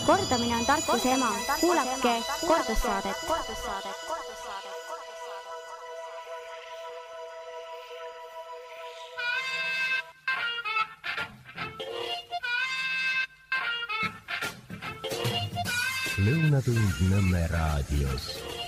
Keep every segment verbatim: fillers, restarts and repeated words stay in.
Kordamine on tarkuse ema. Kuulake kordussaadet. Lõunatund Nõmme raadios.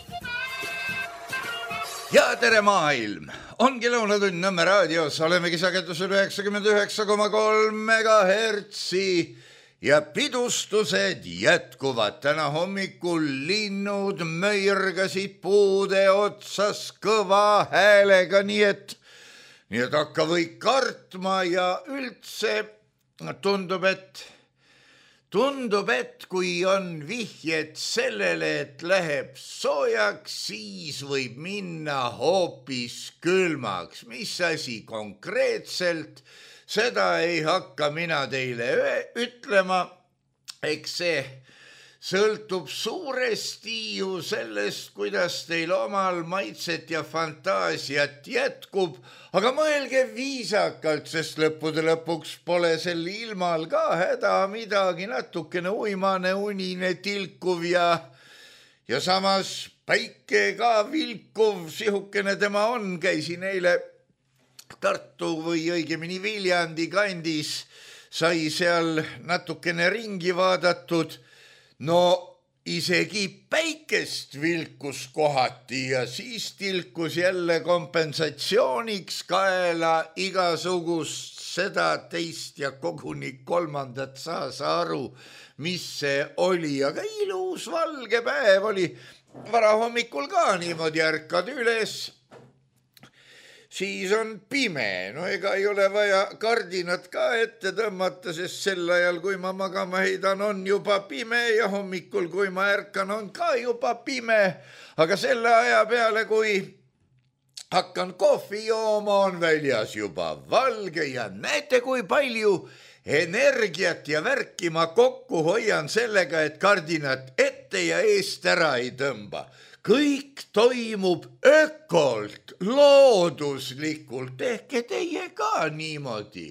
Ja tere maailm! Ongi Lõunatund Nõmme raadios. Olemegi sagedusel üheksakümmend üheksa koma kolm megahertsi ja pidustused jätkuvad. Täna hommikul linnud möirgasid puude otsas kõva häälega, nii et, nii et hakka või kartma ja üldse tundub, et Tundub, et kui on vihjed sellele, et läheb soojaks, siis võib minna hoopis külmaks. Mis asi konkreetselt, seda ei hakka mina teile ütlema. Eks see sõltub suuresti ju sellest, kuidas teil omal maitset ja fantaasiat jätkub, aga mõelge viisakalt, sest lõppude lõpuks pole sel ilmal ka häda midagi, natukene uimane, unine, tilkuv ja, ja samas päike ka vilkuv, sihukene tema on. Käisin eile Tartu või õigemini Viljandi kandis, sai seal natukene ringi vaadatud. No isegi päikest vilkus kohati ja siis tilkus jälle kompensatsiooniks kaela igasugust seda teist ja koguni kolmandat saasa aru, mis see oli. Aga ilus valge päev oli, varahommikul ka niimoodi ärkad üles. Siis on pime, no ega ei ole vaja kardinat ka ette tõmmata, sest sel ajal, kui ma magama heidan, on juba pime ja hommikul, kui ma ärkan, on ka juba pime. Aga selle aja peale, kui hakkan kohvi jooma, on väljas juba valge ja näete, kui palju energiat ja värki ma kokku hoian sellega, et kardinat ette ja eest ära ei tõmba. Kõik toimub ökolt, looduslikult, ehke teie ka niimoodi.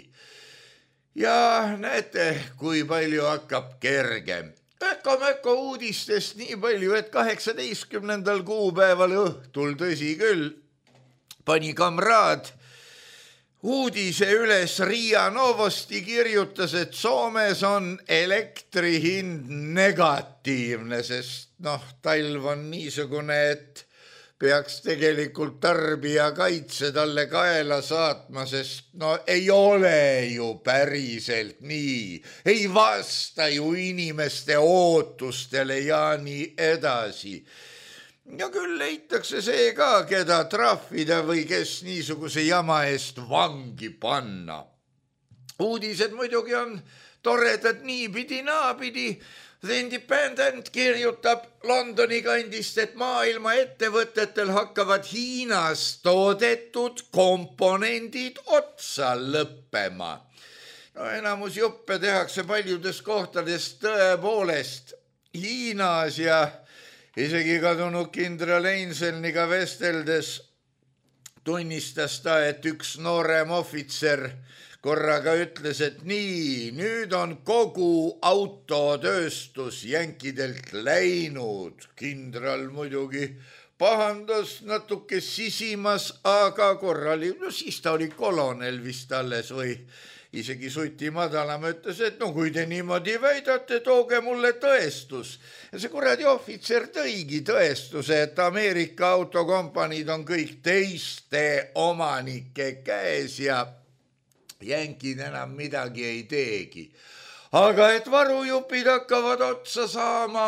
Ja näete, kui palju hakkab kergem. Öko-möko uudistest nii palju, et kaheksateistkümnendal kuupäeval õhtul, tõsi küll, pani kamraad uudise üles. Riia Novosti kirjutas, et Soomes on elektri hind negatiivne, sest noh, talv on niisugune, et peaks tegelikult tarbija kaitse talle kaela saatma, sest no ei ole ju päriselt nii. Ei vasta ju inimeste ootustele ja nii edasi. Ja küll leitakse see ka, keda trahvida või kes niisuguse jama eest vangi panna. Uudised muidugi on toredad niipidi naapidi. The Independent kirjutab Londoni kandist, et maailma ettevõtetel hakkavad Hiinas toodetud komponendid otsa lõppema. No enamus juppe tehakse paljudes kohtades tõepoolest Hiinas ja isegi kadunud kindral Einselniga vesteldes tunnistas ta, et üks noorem ohvitser korraga ütles, et nii, nüüd on kogu autotööstus jänkidelt läinud. Kindral muidugi pahandas natuke sisimas, aga korrali, no siis ta oli kolonel vist alles või isegi suti madalama, ütles, et no kui te niimoodi väidate, tooge mulle tõestus. Ja see kuradi ohvitser tõigi tõestuse, et Ameerika autokompaniid on kõik teiste omanike käes ja jänkid enam midagi ei teegi. Aga et varujupid hakkavad otsa saama.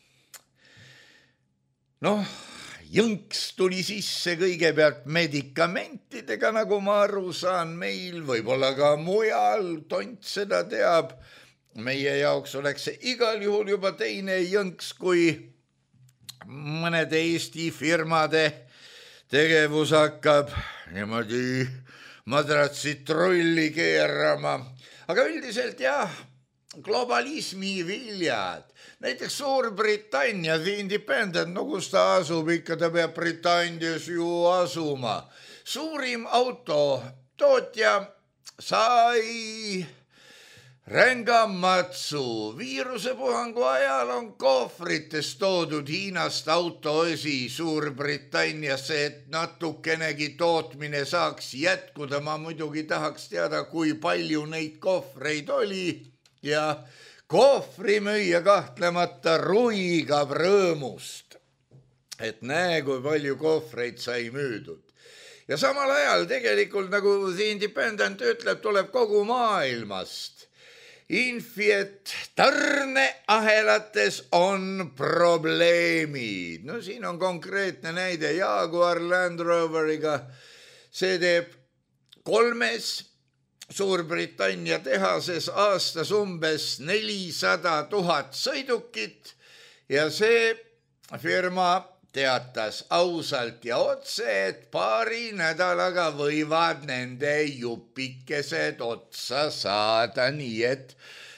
Noh, jõnks tuli sisse kõigepealt medikamentidega, nagu ma aru saan meil, võib-olla ka mujal, tont seda teab. Meie jaoks oleks see igal juhul juba teine jõnks, kui mõnede Eesti firmade tegevus hakkab niimoodi madratsit trulli keerama. Aga üldiselt jah, globalismi viljad. Näiteks Suurbritannia, The Independent, no kus ta asub, ikka ta peab Britannias ju asuma. Suurim autotootja sai Rängamatsu viirusepuhangu ajal on kohvrites toodud Hiinast autoosi Suurbritanniasse, et natukenegi tootmine saaks jätkuda. Ma muidugi tahaks teada, kui palju neid kohvreid oli ja kohvrimüüja kahtlemata ruigab rõõmust, et näe, kui palju kohvreid sai müüdud. Ja samal ajal tegelikult, nagu The Independent ütleb, tuleb kogu maailmast infi, et tarneahelates on probleemid. No siin on konkreetne näide Jaguar Land Roveriga. See teeb kolmes Suurbritannia tehases aastas umbes nelisada tuhat sõidukit ja see firma teatas ausalt ja otse, et paari nädalaga võivad nende jupikesed otsa saada, nii et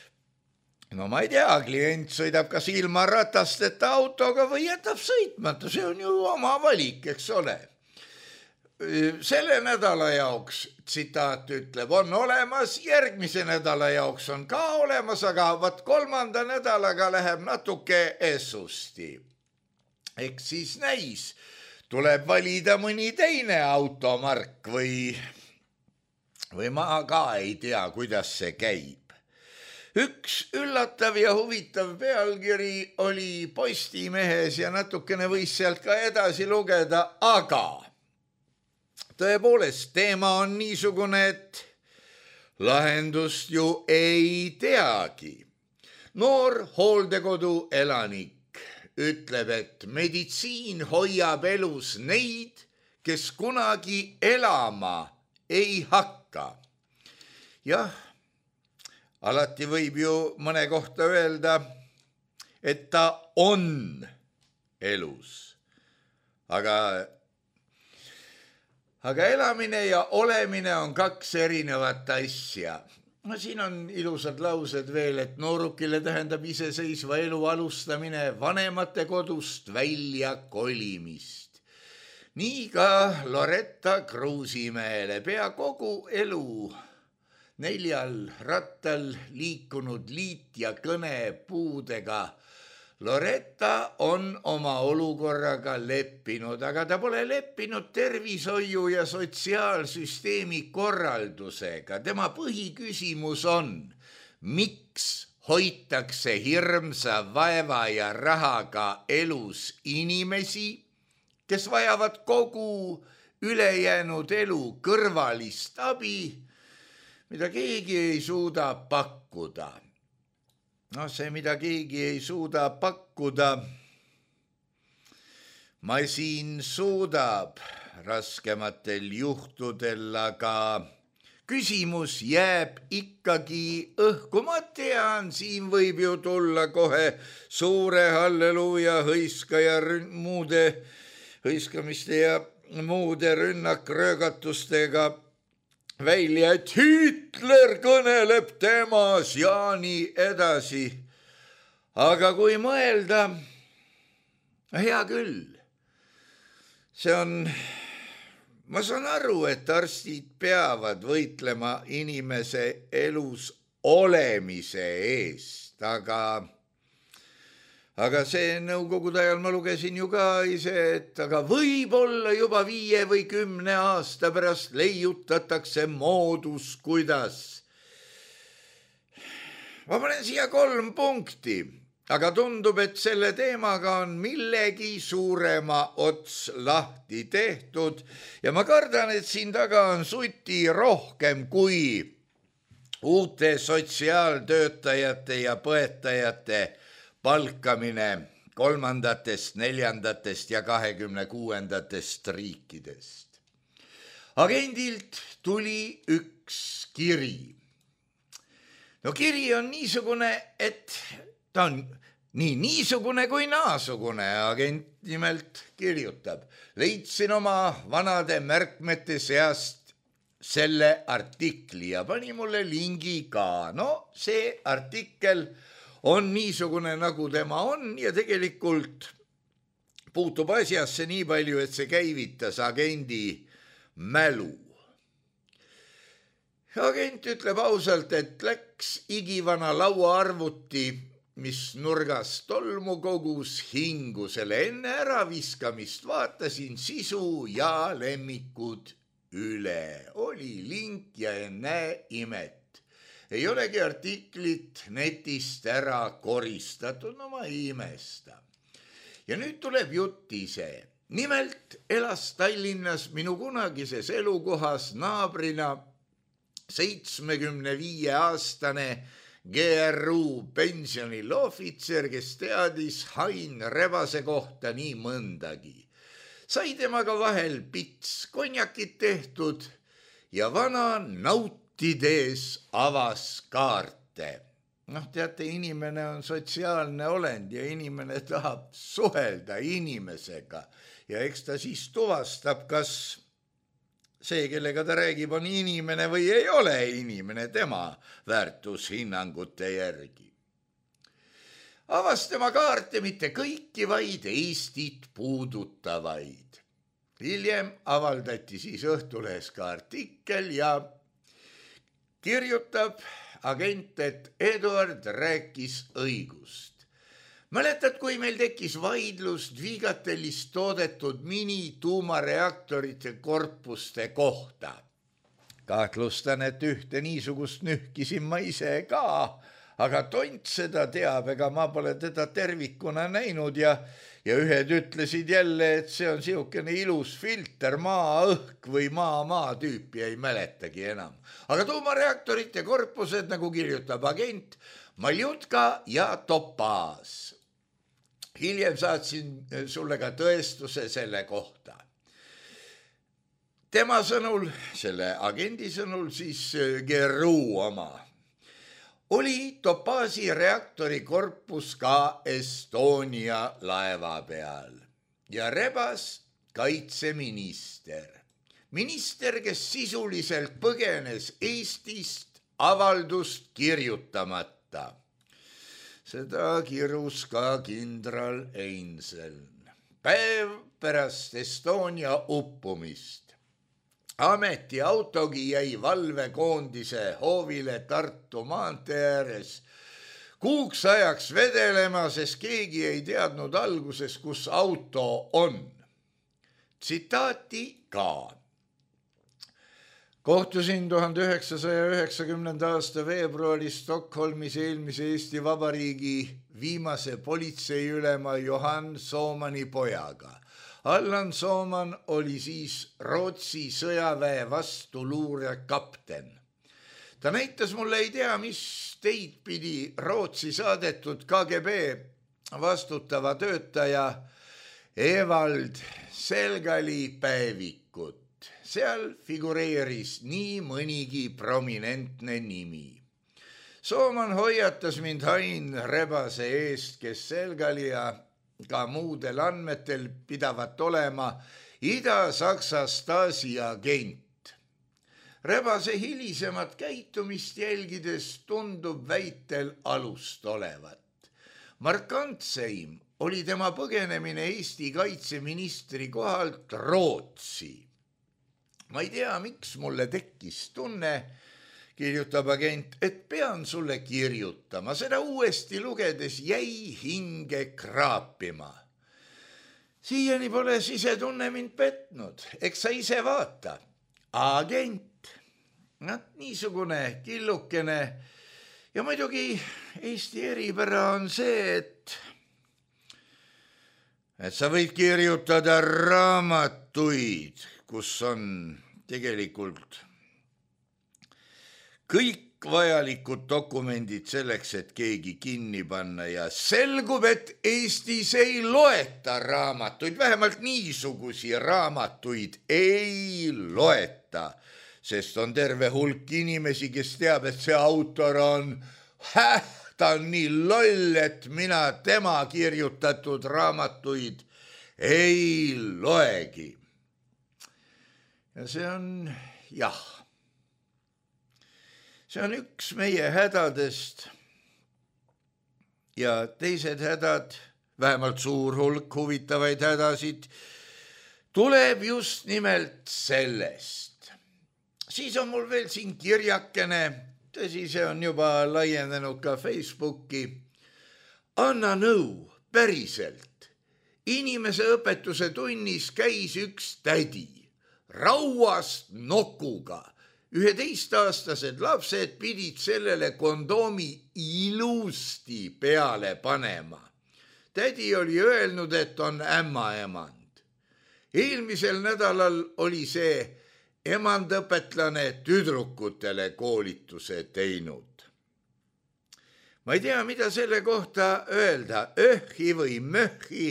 no ma ei tea, klient sõidab kas ilma ratasteta autoga või jätab sõitmata, see on ju oma valik, eks ole. Selle nädala jaoks, tsitaat ütleb, on olemas, järgmise nädala jaoks on ka olemas, aga vat kolmanda nädalaga läheb natuke essusti. Eks siis näis, tuleb valida mõni teine automark või, või ma ka ei tea, kuidas see käib. Üks üllatav ja huvitav pealkiri oli Postimehes ja natukene võis sealt ka edasi lugeda, aga tõepoolest teema on niisugune, et lahendust ju ei teagi. Noor hooldekodu elanik ütleb, et meditsiin hoiab elus neid, kes kunagi elama ei hakka. Jah, alati võib ju mõne kohta öelda, et ta on elus. Aga, aga elamine ja olemine on kaks erinevat asja. No siin on ilusad laused veel, et noorukile tähendab iseseisva elu alustamine vanemate kodust välja kolimist. Nii ka Loretta Kruusimäele pea kogu elu neljal rattal liikunud liit ja kõne puudega. Loretta on oma olukorraga leppinud, aga ta pole leppinud tervishoiu ja sotsiaalsüsteemi korraldusega. Tema põhiküsimus on, miks hoitakse hirmsa vaeva ja rahaga elus inimesi, kes vajavad kogu ülejäänud elu kõrvalist abi, mida keegi ei suuda pakkuda. No see, mida keegi ei suuda pakkuda, masin suudab raskematel juhtudel, aga küsimus jääb ikkagi õhku. Ma tean, siin võib ju tulla kohe suure halleluuja hõiska ja rün- muude hõiskamiste ja muude rünnakröögatustega välja, et Hitler kõneleb temas ja nii edasi. Aga kui mõelda, hea küll, see on, ma saan aru, et arstid peavad võitlema inimese elus olemise eest, aga Aga see nõukogude ajal ma lugesin ju ka ise, et aga võib-olla juba viie või kümne aasta pärast leiutatakse moodus, kuidas. Ma panen siia kolm punkti, aga tundub, et selle teemaga on millegi suurema ots lahti tehtud ja ma kardan, et siin taga on suti rohkem kui uute sotsiaaltöötajate ja põetajate palkamine kolmandatest, neljandatest ja kahekümne kuuendatest riikidest. Agendilt tuli üks kiri. No kiri on niisugune, et ta on nii niisugune kui naasugune. Agent nimelt kirjutab. Leidsin oma vanade märkmete seast selle artikli ja pani mulle lingi ka. No see artikkel on niisugune, nagu tema on ja tegelikult puutub asjasse nii palju, et see käivitas agendi mälu. Agent ütleb ausalt, et läks igivana lauaarvuti, mis nurgas tolmu kogus hingu selle enne äraviskamist, vaatasin sisu ja lemmikud üle. Oli link ja ennäe imet. Ei olegi artiklit netist ära koristatud, no ma ei imesta. Ja nüüd tuleb jutt ise. Nimelt elas Tallinnas minu kunagises elukohas naabrina seitsmekümne viie aastane G R U pensionil ohvitser, kes teadis Hain Rebase kohta nii mõndagi. Sai temaga vahel pits konjakit tehtud ja vana nautides avas kaarte. Noh, teate, inimene on sotsiaalne olend ja inimene tahab suhelda inimesega ja eks ta siis tuvastab, kas see, kellega ta räägib, on inimene või ei ole inimene tema väärtushinnangute järgi. Avas tema kaarte mitte kõiki, vaid Eestit puudutavaid. Hiljem avaldati siis Õhtulehes ka artikkel ja kirjutab agent, et Eduard rääkis õigust. Mäletad, kui meil tekkis vaidlus Dvigatelist toodetud mini-tuumareaktorite korpuste kohta? Kahtlustan, et ühte niisugust nühkisin ma ise ka, aga tont seda teab, ega ma pole teda tervikuna näinud ja, ja ühed ütlesid jälle, et see on siukene ilus filter, maa-õhk või maa-maa tüüpi, ei mäletagi enam. Aga tuumareaktorite korpused, nagu kirjutab agent, Maljutka ja Topaz. Hiljem saatsin sulle ka tõestuse selle kohta. Tema sõnul, selle agendi sõnul, siis G R U oma, oli Topazi reaktori korpus ka Estonia laeva peal ja Rebas kaitseminister. Minister, kes sisuliselt põgenes Eestist avaldust kirjutamata. Seda kirus ka kindral Einseln. Päev pärast Estonia uppumist. Ametiautogi jäi valvekoondise hoovile Tartu maantee ääres. Kuuks ajaks vedelema, sest keegi ei teadnud alguses, kus auto on. Tsitaati ka. Kohtusin tuhande üheksasaja üheksakümnenda aasta veebruaris Stockholmis eelmise Eesti Vabariigi viimase politseiülema Johan Soomani pojaga. Allan Sooman oli siis Rootsi sõjaväe vastuluure kapten. Ta näitas mulle ei tea, mis teid pidi Rootsi saadetud K G B vastutava töötaja Evald Selgali päevikut. Seal figureeris nii mõnigi prominentne nimi. Sooman hoiatas mind Hain Rebase eest, kes Selgali ja ka muudel andmetel pidavat olema Ida-Saksa Stasi agent. Rebase hilisemat käitumist jälgides tundub väitel alust olevat. Markantseim oli tema põgenemine Eesti kaitseministri kohalt Rootsi. Ma ei tea, miks mulle tekkis tunne, kirjutab agent, et pean sulle kirjutama. Seda uuesti lugedes jäi hinge kraapima. Siiani pole sisetunne mind petnud, eks sa ise vaata. Agent, nad niisugune killukene ja muidugi Eesti eripära on see, et, et sa võid kirjutada raamatuid, kus on tegelikult kõik vajalikud dokumendid selleks, et keegi kinni panna ja selgub, et Eestis ei loeta raamatuid, vähemalt niisugusi raamatuid ei loeta, sest on terve hulk inimesi, kes teab, et see autor on, häh, ta on nii loll, et mina tema kirjutatud raamatuid ei loegi. Ja see on, jah, see on üks meie hädadest ja teised hädad, vähemalt suur hulk huvitavaid hädasid, tuleb just nimelt sellest. siis on mul veel siin kirjakene, tõsi, see on juba laienenud ka Facebooki. Anna nõu, päriselt. Inimese õpetuse tunnis käis üks tädi rauast nokuga. üheteistaastased lapsed pidid sellele kondoomi ilusti peale panema. Tädi oli öelnud, et on ämmaemand. Eelmisel nädalal oli see emandõpetlane tüdrukutele koolituse teinud. Ma ei tea, mida selle kohta öelda, öhhi või möhhi,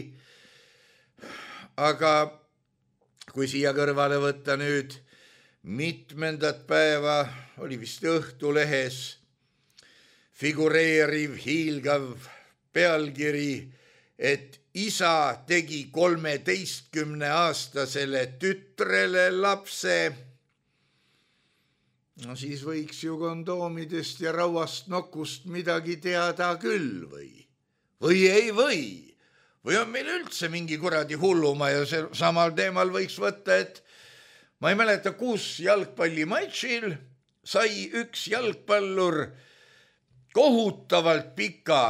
aga kui siia kõrvale võtta nüüd mitmendat päeva, oli vist Õhtulehes figureeriv, hiilgav pealkiri, et isa tegi kolmeteistkümne aastasele tütrele lapse. No siis võiks ju kondoomidest ja rauast nokust midagi teada küll või? Või ei või? Või on meil üldse mingi kuradi hulluma ja samal teemal võiks võtta, et ma ei mäleta, kus jalgpallimatšil sai üks jalgpallur kohutavalt pika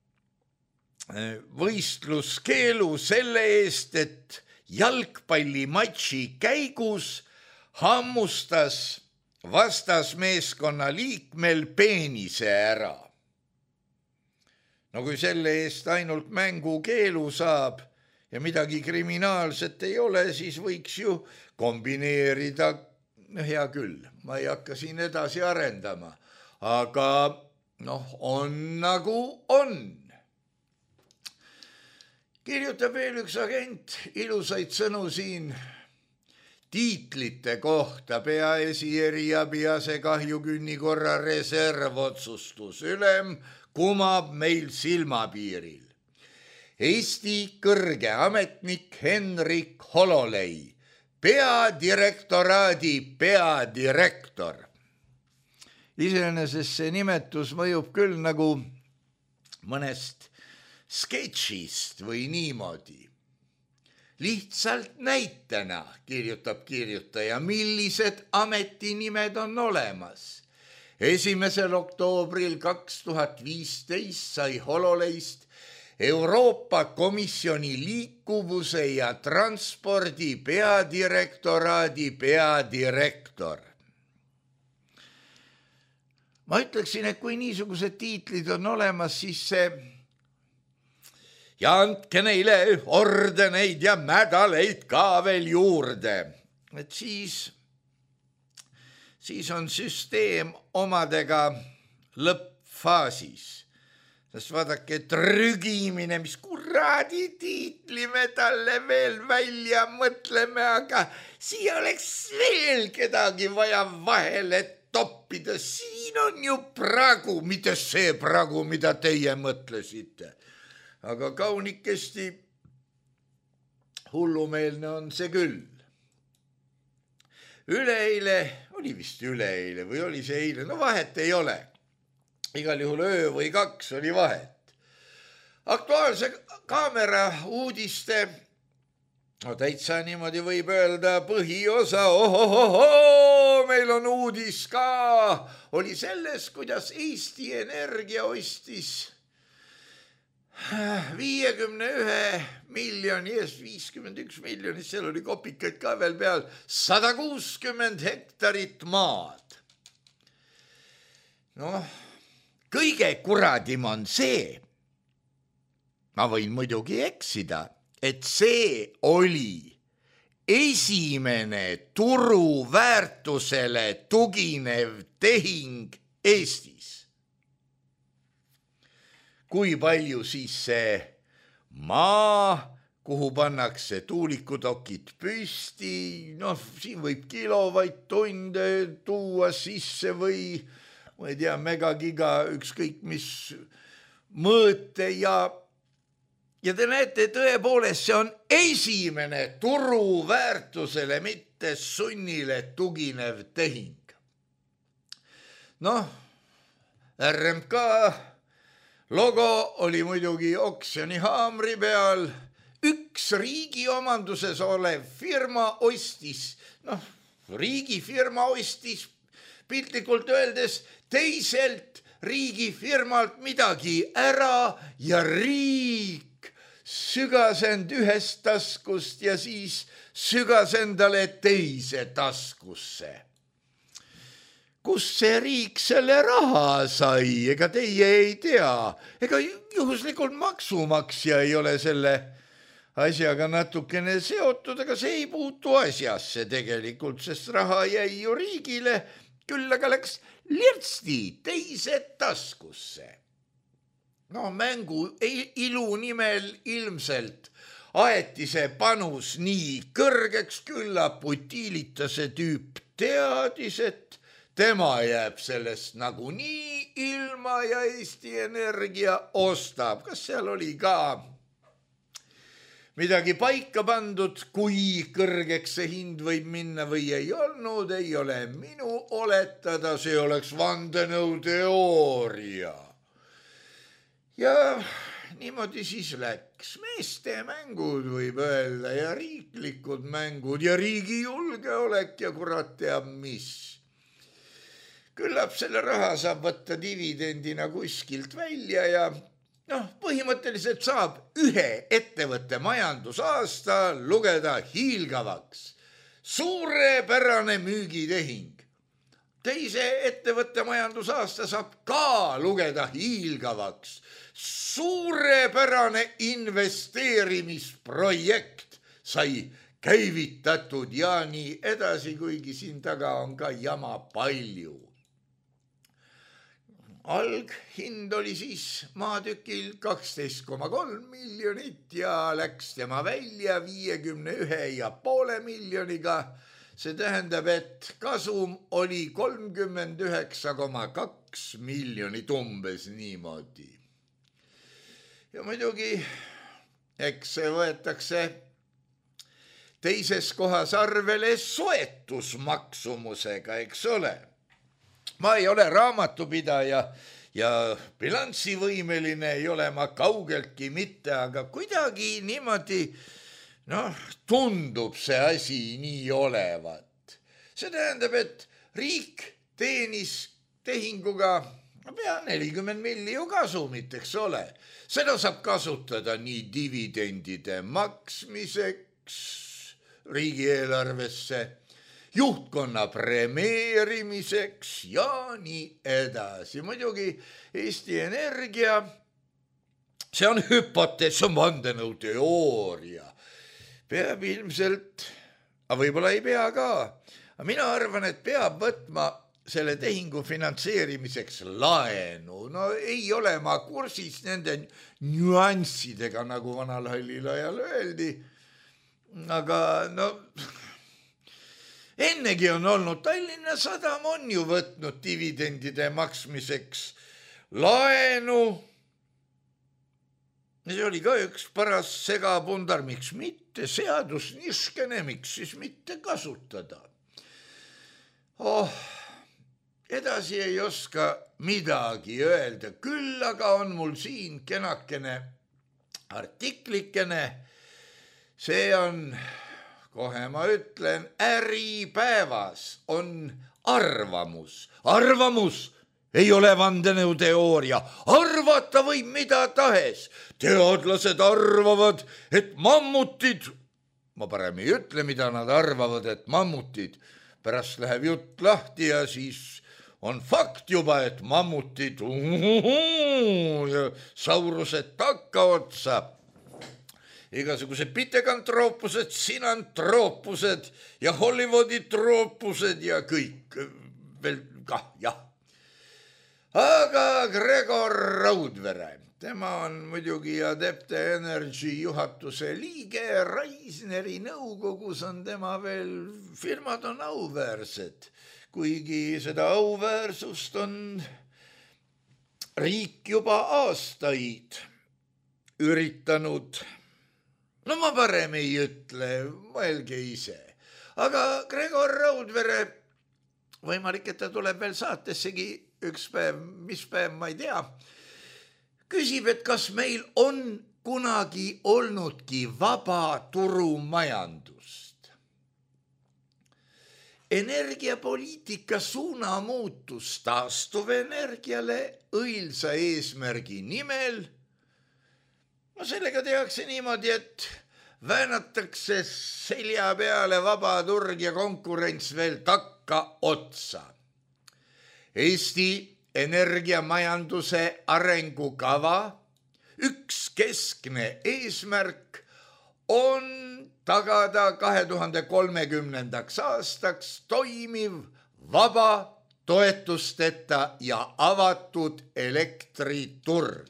võistluskeelu selle eest, et jalgpallimatši käigus hammustas vastasmeeskonna liikmel peenise ära. No kui selle eest ainult mängukeelu saab ja midagi kriminaalset ei ole, siis võiks ju kombineerida, no hea küll, ma ei hakka siin edasi arendama, aga noh, on nagu on. Kirjutab veel üks agent ilusaid sõnu siin tiitlite kohta, peaesi, eriabi, asekahjukünni korra reservotsustus, ülem kumab meil silmapiiril. Eesti kõrge ametnik Henrik Hololei, peadirektoraadi peadirektor. Iseenesest see nimetus mõjub küll nagu mõnest sketšist või niimoodi. Lihtsalt näitena kirjutab kirjutaja, millised ametinimed on olemas. Esimesel oktoobril kaks tuhat viisteist sai Hololeist Euroopa Komisjoni liikuvuse ja transpordi peadirektoraadi peadirektor. Ma ütleksin, et kui niisugused tiitlid on olemas, siis see ja andke neile ordeneid ja mädaleid ka veel juurde. Et siis, siis on süsteem omadega lõppfaasis. Sest vaadake, trügimine, mis kuradi tiitli me talle veel välja mõtleme, aga siia oleks veel kedagi vaja vahele toppida. Siin on ju pragu, mitte see pragu, mida teie mõtlesite. Aga kaunikesti hullumeelne on see küll. Üleeile, oli vist üleeile või oli see eile, no vahet ei ole. Igal juhul öö või kaks oli vahet. Aktuaalse kaamera uudiste, no täitsa niimoodi võib öelda põhiosa, ohohoho, meil on uudis ka, oli selles, kuidas Eesti Energia ostis viiekümne ühe miljoni eest, viiskümmend üks miljonit, seal oli kopikaid ka veel peal, sada kuuskümmend hektarit maad. Noh, kõige kuradim on see, ma võin muidugi eksida, et see oli esimene turuväärtusele tuginev tehing Eestis. Kui palju siis see maa, kuhu pannakse tuulikudokid püsti, noh, siin võib kilovatt-tunde tuua sisse või, ma ei tea, megagiga, ükskõik mis mõõte ja, ja te näete, tõepoolest, see on esimene turuväärtusele, mitte sunnile tuginev tehing. Noh, R M K logo oli muidugi oksjoni haamri peal, üks riigi omanduses olev firma ostis, noh, riigifirma ostis piltlikult öeldes teiselt riigifirmalt midagi ära ja riik sügas end ühest taskust ja siis sügas endale teise taskusse. Kus see riik selle raha sai, ega teie ei tea, ega juhuslikult maksumaksja ei ole selle asjaga natukene seotud, aga see ei puutu asjasse tegelikult, sest raha jäi ju riigile, küll aga läks lirtsti teise taskusse. No mängu ilu nimel ilmselt aeti see panus nii kõrgeks, küllap utiilitase tüüp teadis, et tema jääb sellest nagunii ilma ja Eesti Energia ostab. Kas seal oli ka midagi paika pandud, kui kõrgeks see hind võib minna või ei olnud, ei ole minu oletada, see oleks vandenõuteooria. Ja niimoodi siis läks. Meeste mängud võib öelda ja riiklikud mängud ja riigi julgeolek ja kurat teab mis. Küllap selle raha saab võtta dividendina kuskilt välja ja noh, põhimõtteliselt saab ühe ettevõtte majandusaasta lugeda hiilgavaks. Suurepärane müügitehing. Teise ettevõtte majandusaasta saab ka lugeda hiilgavaks. Suurepärane investeerimisprojekt sai käivitatud ja nii edasi, kuigi siin taga on ka jama palju. Alghind oli siis maatükil kaksteist koma kolm miljonit ja läks tema välja viiekümne ühe ja poole miljoniga. See tähendab, et kasum oli kolmkümmend üheksa koma kaks miljonit umbes niimoodi. Ja muidugi, eks see võetakse teises kohas arvele soetusmaksumusega, eks ole. Ma ei ole raamatupidaja ja bilanssivõimeline ei ole ma kaugeltki mitte, aga kuidagi niimoodi, noh, tundub see asi nii olevat. See tähendab, et riik teenis tehinguga pea nelikümmend milli ju kasumit, eks ole. Seda saab kasutada nii dividendide maksmiseks riigieelarvesse, juhtkonna premeerimiseks ja nii edasi. Muidugi Eesti Energia, see on hüpotees, see on vandenõuteooria. Peab ilmselt, aga võib-olla ei pea ka. Mina arvan, et peab võtma selle tehingu finantseerimiseks laenu. No ei ole ma kursis nende nüanssidega, nagu vanal hallil ajal öeldi. Aga no... Ennegi on olnud Tallinna Sadam on ju võtnud dividendide maksmiseks laenu. See oli ka üks paras segapundar, miks mitte, seadus niskene, miks siis mitte kasutada. Oh, edasi ei oska midagi öelda, küll aga on mul siin kenakene artiklikene, see on... Kohe ma ütlen, Äripäevas on arvamus. Arvamus ei ole vandenõuteooria. Arvata võib mida tahes. Teadlased arvavad, et mammutid, ma parem ei ütle, mida nad arvavad, et mammutid, pärast läheb jutt lahti ja siis on fakt juba, et mammutid uhuhu, ja saurused takka otsa. Igasugused pitekantroopused, sinantroopused ja Hollywoodi troopused ja kõik veel kah, jah. Aga Gregor Raudvere, tema on muidugi Adepte Energy juhatuse liige, Raisneri nõukogus on tema veel, firmad on auväärsed, kuigi seda auväärsust on riik juba aastaid üritanud. No ma parem ei ütle, mõelge ise. Aga Gregor Raudvere, võimalik, et ta tuleb veel saatessegi üks päev, mis päev ma ei tea, küsib, et kas meil on kunagi olnudki vaba turumajandust. energiapoliitika suunamuutus taastuvenergiale õilsa eesmärgi nimel. No sellega tehakse niimoodi, et väänatakse selja peale vaba turg ja konkurents veel takka otsa. Eesti energiamajanduse arengukava üks keskne eesmärk on tagada kahe tuhande kolmekümnendaks aastaks toimiv, vaba, toetusteta ja avatud elektriturg.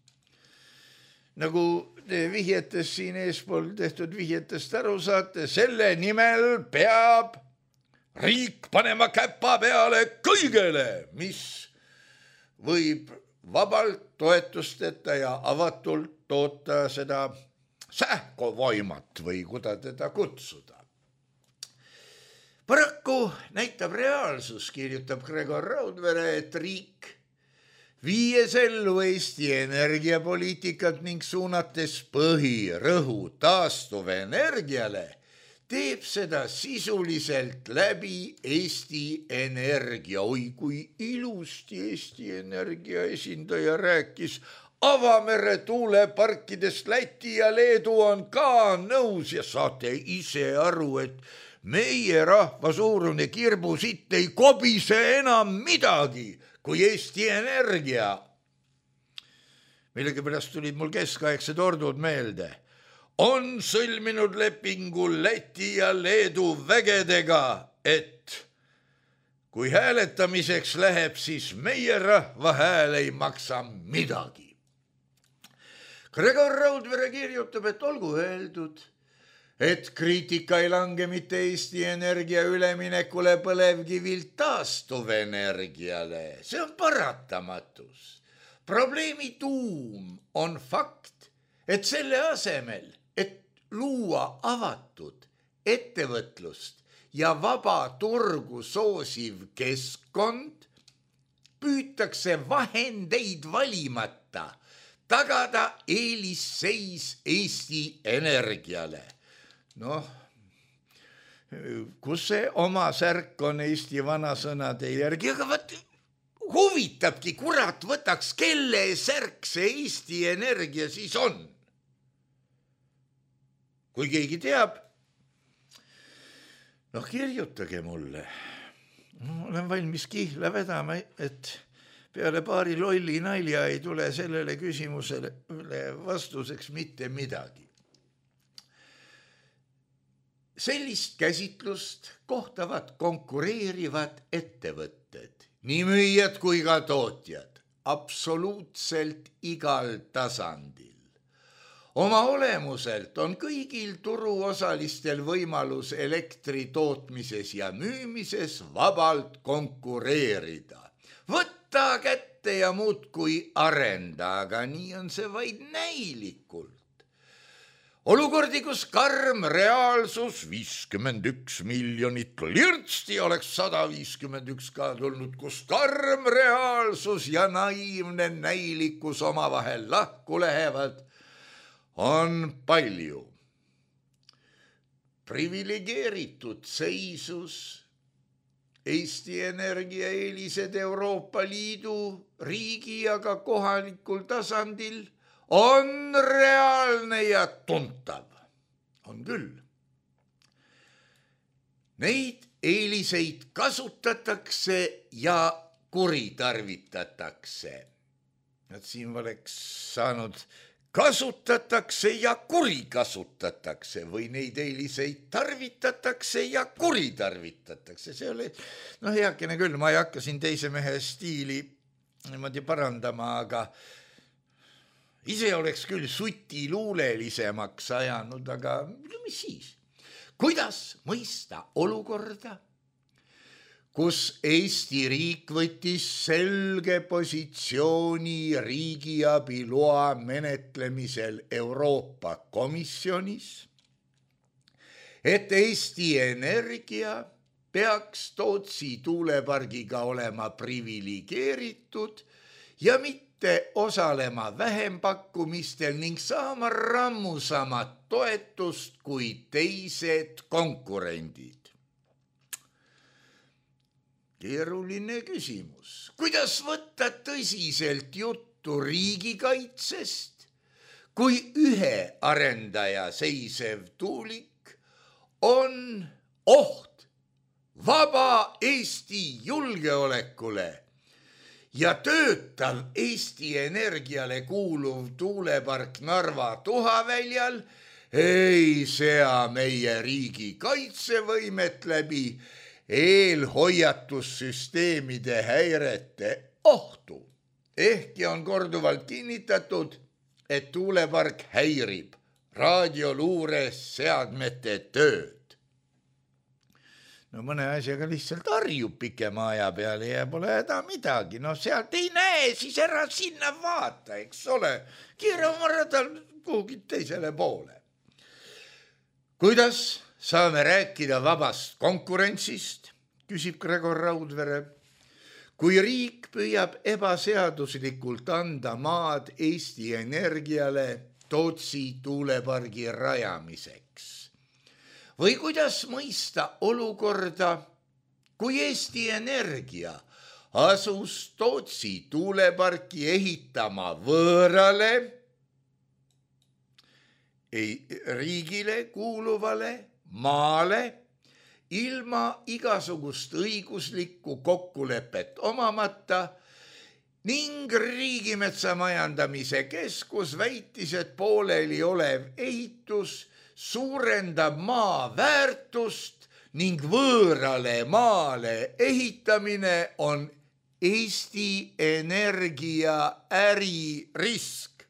Nagu te vihjetes siin eespool tehtud vihjetest aru saate, selle nimel peab riik panema käpa peale kõigele, mis võib vabalt, toetusteta ja avatult toota seda sähkovoimat või kuda teda kutsuda. Paraku näitab reaalsus, kirjutab Gregor Raudvere, et riik viies ellu Eesti energiapoliitikat ning suunates põhirõhu taastuvenergiale, teeb seda sisuliselt läbi Eesti Energia. Oi, kui ilusti Eesti Energia esindaja rääkis avamere tuuleparkidest. Läti ja Leedu on ka nõus ja saate ise aru, et meie rahva suurune kirbusitt ei kobise enam midagi kui Eesti Energia. Millegipärast tulid mul keskaegsed ordud meelde. On sõlminud lepingu Läti ja Leedu vägedega, et kui hääletamiseks läheb, siis meie rahva hääl ei maksa midagi. Gregor Raudvere kirjutab, et olgu öeldud, et kriitika ei lange mitte Eesti Energia üleminekule põlevkivilt taastuvenergiale. See on paratamatus. Probleemi tuum on fakt, et selle asemel, et luua avatud ettevõtlust ja vaba turgu soosiv keskkond, püütakse vahendeid valimata tagada eelisseis Eesti Energiale. Noh, kus see oma särk on Eesti vanasõnade järgi, aga vaat huvitabki, kurat võtaks, kelle särk see Eesti Energia siis on. Kui keegi teab, noh kirjutage mulle. Olen valmis kihla vedama, et peale paari lolli nalja ei tule sellele küsimusele vastuseks mitte midagi. Sellist käsitlust kohtavad konkureerivad ettevõtted, nii müüjad kui ka tootjad, absoluutselt igal tasandil. Oma olemuselt on kõigil turuosalistel võimalus elektri tootmises ja müümises vabalt konkureerida. Võtta kätte ja muudkui arenda, aga nii on see vaid näilikult. Olukordi, kus karm reaalsus viiskümmend üks miljonit lirtsti oleks sada viiskümmend üks ka tulnud, kus karm reaalsus ja naiivne näilikus omavahel lahku lähevad, on palju. Privilegeeritud seisus Eesti Energia eelised Euroopa Liidu, riigi ja ka kohalikul tasandil on reaalne ja tuntav. On küll. Neid eeliseid kasutatakse ja kuritarvitatakse. Et siin oleks saanud kasutatakse ja kurikasutatakse või neid eeliseid tarvitatakse ja kuritarvitatakse. See oli, no heakene küll, ma ei hakka siin teise mehe stiili niimoodi parandama, aga ise oleks küll suti luulelisemaks ajanud, aga mis siis? Kuidas mõista olukorda, kus Eesti riik võttis selge positsiooni riigiabi loa menetlemisel Euroopa Komisjonis, et Eesti Energia peaks Tootsi tuulepargiga olema privilegeeritud ja mitte osalema vähempakkumistel ning saama rammusamat toetust kui teised konkurendid. keeruline küsimus. Kuidas võtta tõsiselt juttu riigikaitsest, kui ühe arendaja seisev tuulik on oht vaba Eesti julgeolekule ja töötav Eesti Energiale kuuluv tuulepark Narva tuhaväljal ei sea meie riigi kaitsevõimet läbi eelhoiatussüsteemide häirete ohtu. Ehkki on korduvalt kinnitatud, et tuulepark häirib raadioluures seadmete tööd. No mõne asjaga lihtsalt harjub pikema aja peale ja pole häda midagi. No sealt ei näe, siis ära sinna vaata, eks ole. Kiire oma radal kuhugi teisele poole. Kuidas saame rääkida vabast konkurentsist, küsib Gregor Raudvere. Kui riik püüab ebaseaduslikult anda maad Eesti Energiale Tootsi tuulepargi rajamiseks. Või kuidas mõista olukorda, kui Eesti Energia asus Tootsi tuuleparki ehitama võõrale, ei riigile kuuluvale maale, ilma igasugust õiguslikku kokkulepet omamata ning Riigimetsa Majandamise Keskus väitis, et pooleli olev ehitus suurendab maa väärtust ning võõrale maale ehitamine on Eesti Energia äririsk.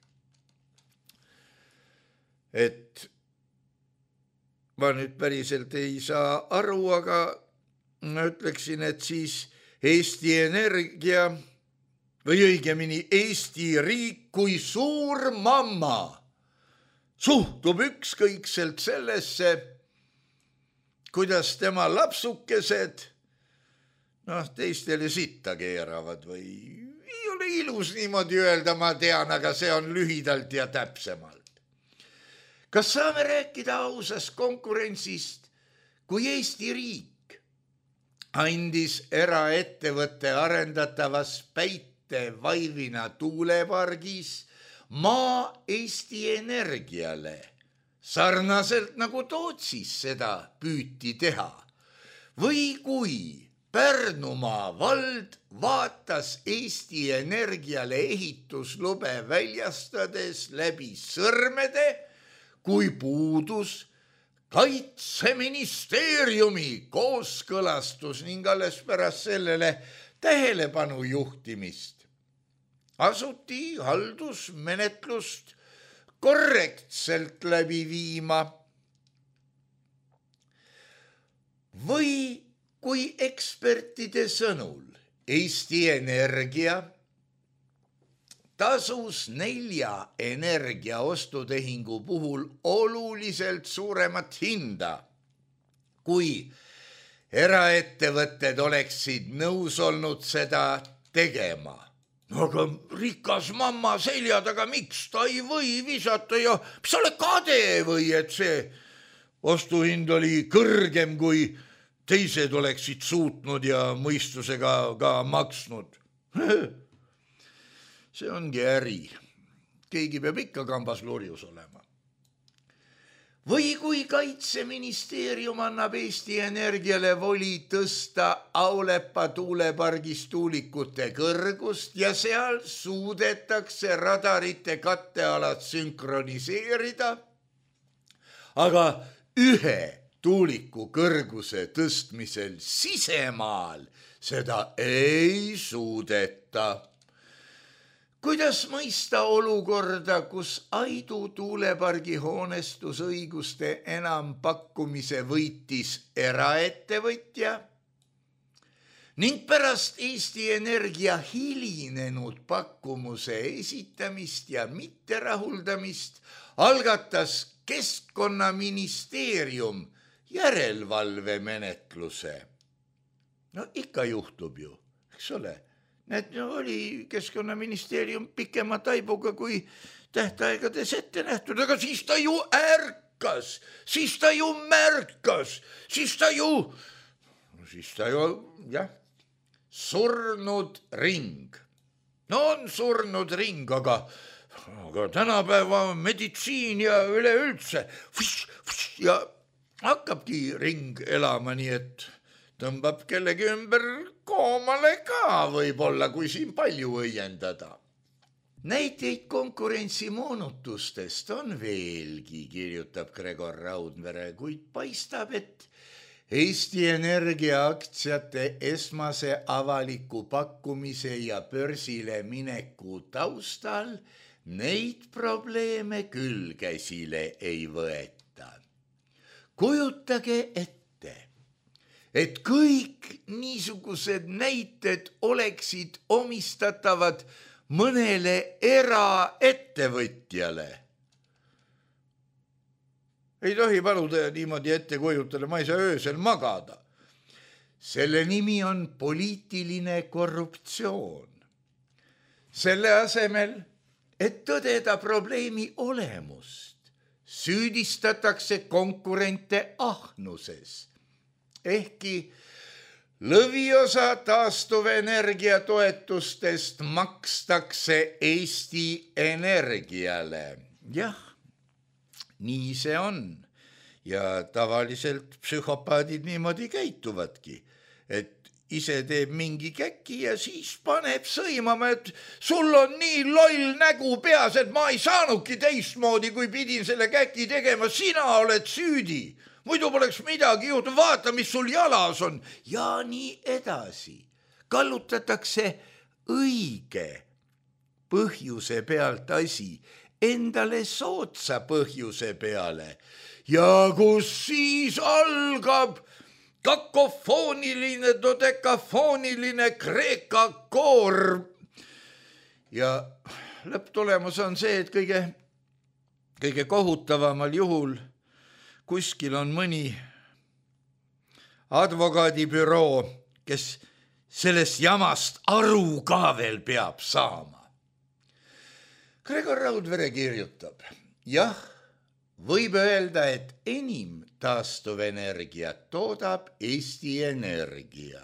Et ma nüüd päriselt ei saa aru, aga ma ütleksin, et siis Eesti Energia või õigemini Eesti riik kui suur mamma suhtub ükskõikselt sellesse, kuidas tema lapsukesed noh, teistele sitta keeravad või ei ole ilus niimoodi öelda, ma tean, aga see on lühidalt ja täpsemalt. Kas saame rääkida ausast konkurentsist, kui Eesti riik andis eraettevõtte arendatavas Päitevaivina tuulepargis maa Eesti Energiale, sarnaselt nagu Tootsis seda püüti teha, või kui Pärnumaa vald vaatas Eesti Energiale ehituslube väljastades läbi sõrmede, kui puudus Kaitseministeeriumi kooskõlastus ning alles pärast sellele tähelepanu juhtimist asuti haldusmenetlust korrektselt läbi viima. Või kui ekspertide sõnul Eesti Energia tasus nelja energia ostutehingu puhul oluliselt suuremat hinda, kui eraettevõtted oleksid nõus olnud seda tegema. No aga rikas mamma selja taga, miks ta ei või visata ja mis sa oled kade või, et see ostuhind oli kõrgem, kui teised oleksid suutnud ja mõistusega ka maksnud. See ongi äri. Keegi peab ikka kambas lurjus olema. Või kui Kaitseministeerium annab Eesti Energiale voli tõsta Aulepa tuulepargis tuulikute kõrgust ja seal suudetakse radarite kattealad sünkroniseerida, aga ühe tuuliku kõrguse tõstmisel sisemaal seda ei suudeta. Kuidas mõista olukorda, kus Aidu tuulepargi hoonestusõiguste enampakkumise võitis eraettevõtja ning pärast Eesti Energia hilinenud pakkumuse esitamist ja mitterahuldamist algatas Keskkonnaministeerium järelevalvemenetluse. No ikka juhtub ju, eks ole. Need oli Keskkonnaministeerium pikema taibuga kui tähtaegades ette nähtud, aga siis ta ju ärkas, siis ta ju märkas, siis ta ju, siis ta ju, jah, surnud ring. No on surnud ring, aga, aga tänapäeva meditsiin ja üleüldse ja hakkabki ring elama, nii et tõmbab kellegi ümber koomale ka võib-olla, kui siin palju õiendada. Näiteid konkurentsimoonutustest on veelgi, kirjutab Gregor Raudvere, kuid paistab, et Eesti Energia aktsiate esmase avaliku pakkumise ja börsile mineku taustal neid probleeme küll käsile ei võeta. Kujutage ette, et kõik niisugused näited oleksid omistatavad mõnele eraettevõtjale. Ei tohi paluda niimoodi ette kujutada, ma ei saa öösel magada. Selle nimi on poliitiline korruptsioon. Selle asemel, et tõdeda probleemi olemust, süüdistatakse konkurente ahnuses. Ehkki lõviosa taastuvenergia toetustest makstakse Eesti Energiale. Jah, nii see on. Ja tavaliselt psühhopaadid niimoodi käituvadki, et ise teeb mingi käki ja siis paneb sõimama, et sul on nii loll nägu peas, et ma ei saanudki teistmoodi, kui pidin selle käki tegema. Sina oled süüdi. Muidu poleks midagi juhtu, vaata, mis sul jalas on. Ja nii edasi. Kallutatakse õige põhjuse pealt asi endale sootsa põhjuse peale. Ja kus siis algab kakofooniline, dodekafooniline kreeka koor. Ja lõpptulemus on see, et kõige, kõige kohutavamal juhul kuskil on mõni advokaadibüroo, kes sellest jamast aru ka veel peab saama. Gregor Raudvere kirjutab, jah, võib öelda, et enim taastuvenergiat toodab Eesti Energia.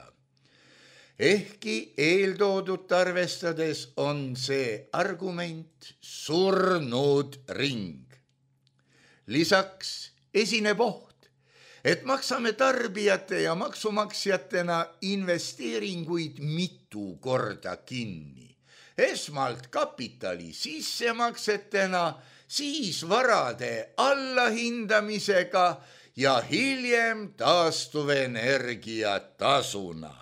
Ehkki eeltoodut arvestades on see argument surnud ring. Lisaks esineb oht, et maksame tarbijate ja maksumaksjatena investeeringuid mitu korda kinni. Esmalt kapitali sissemaksetena, siis varade allahindamisega ja hiljem taastuvenergia tasuna.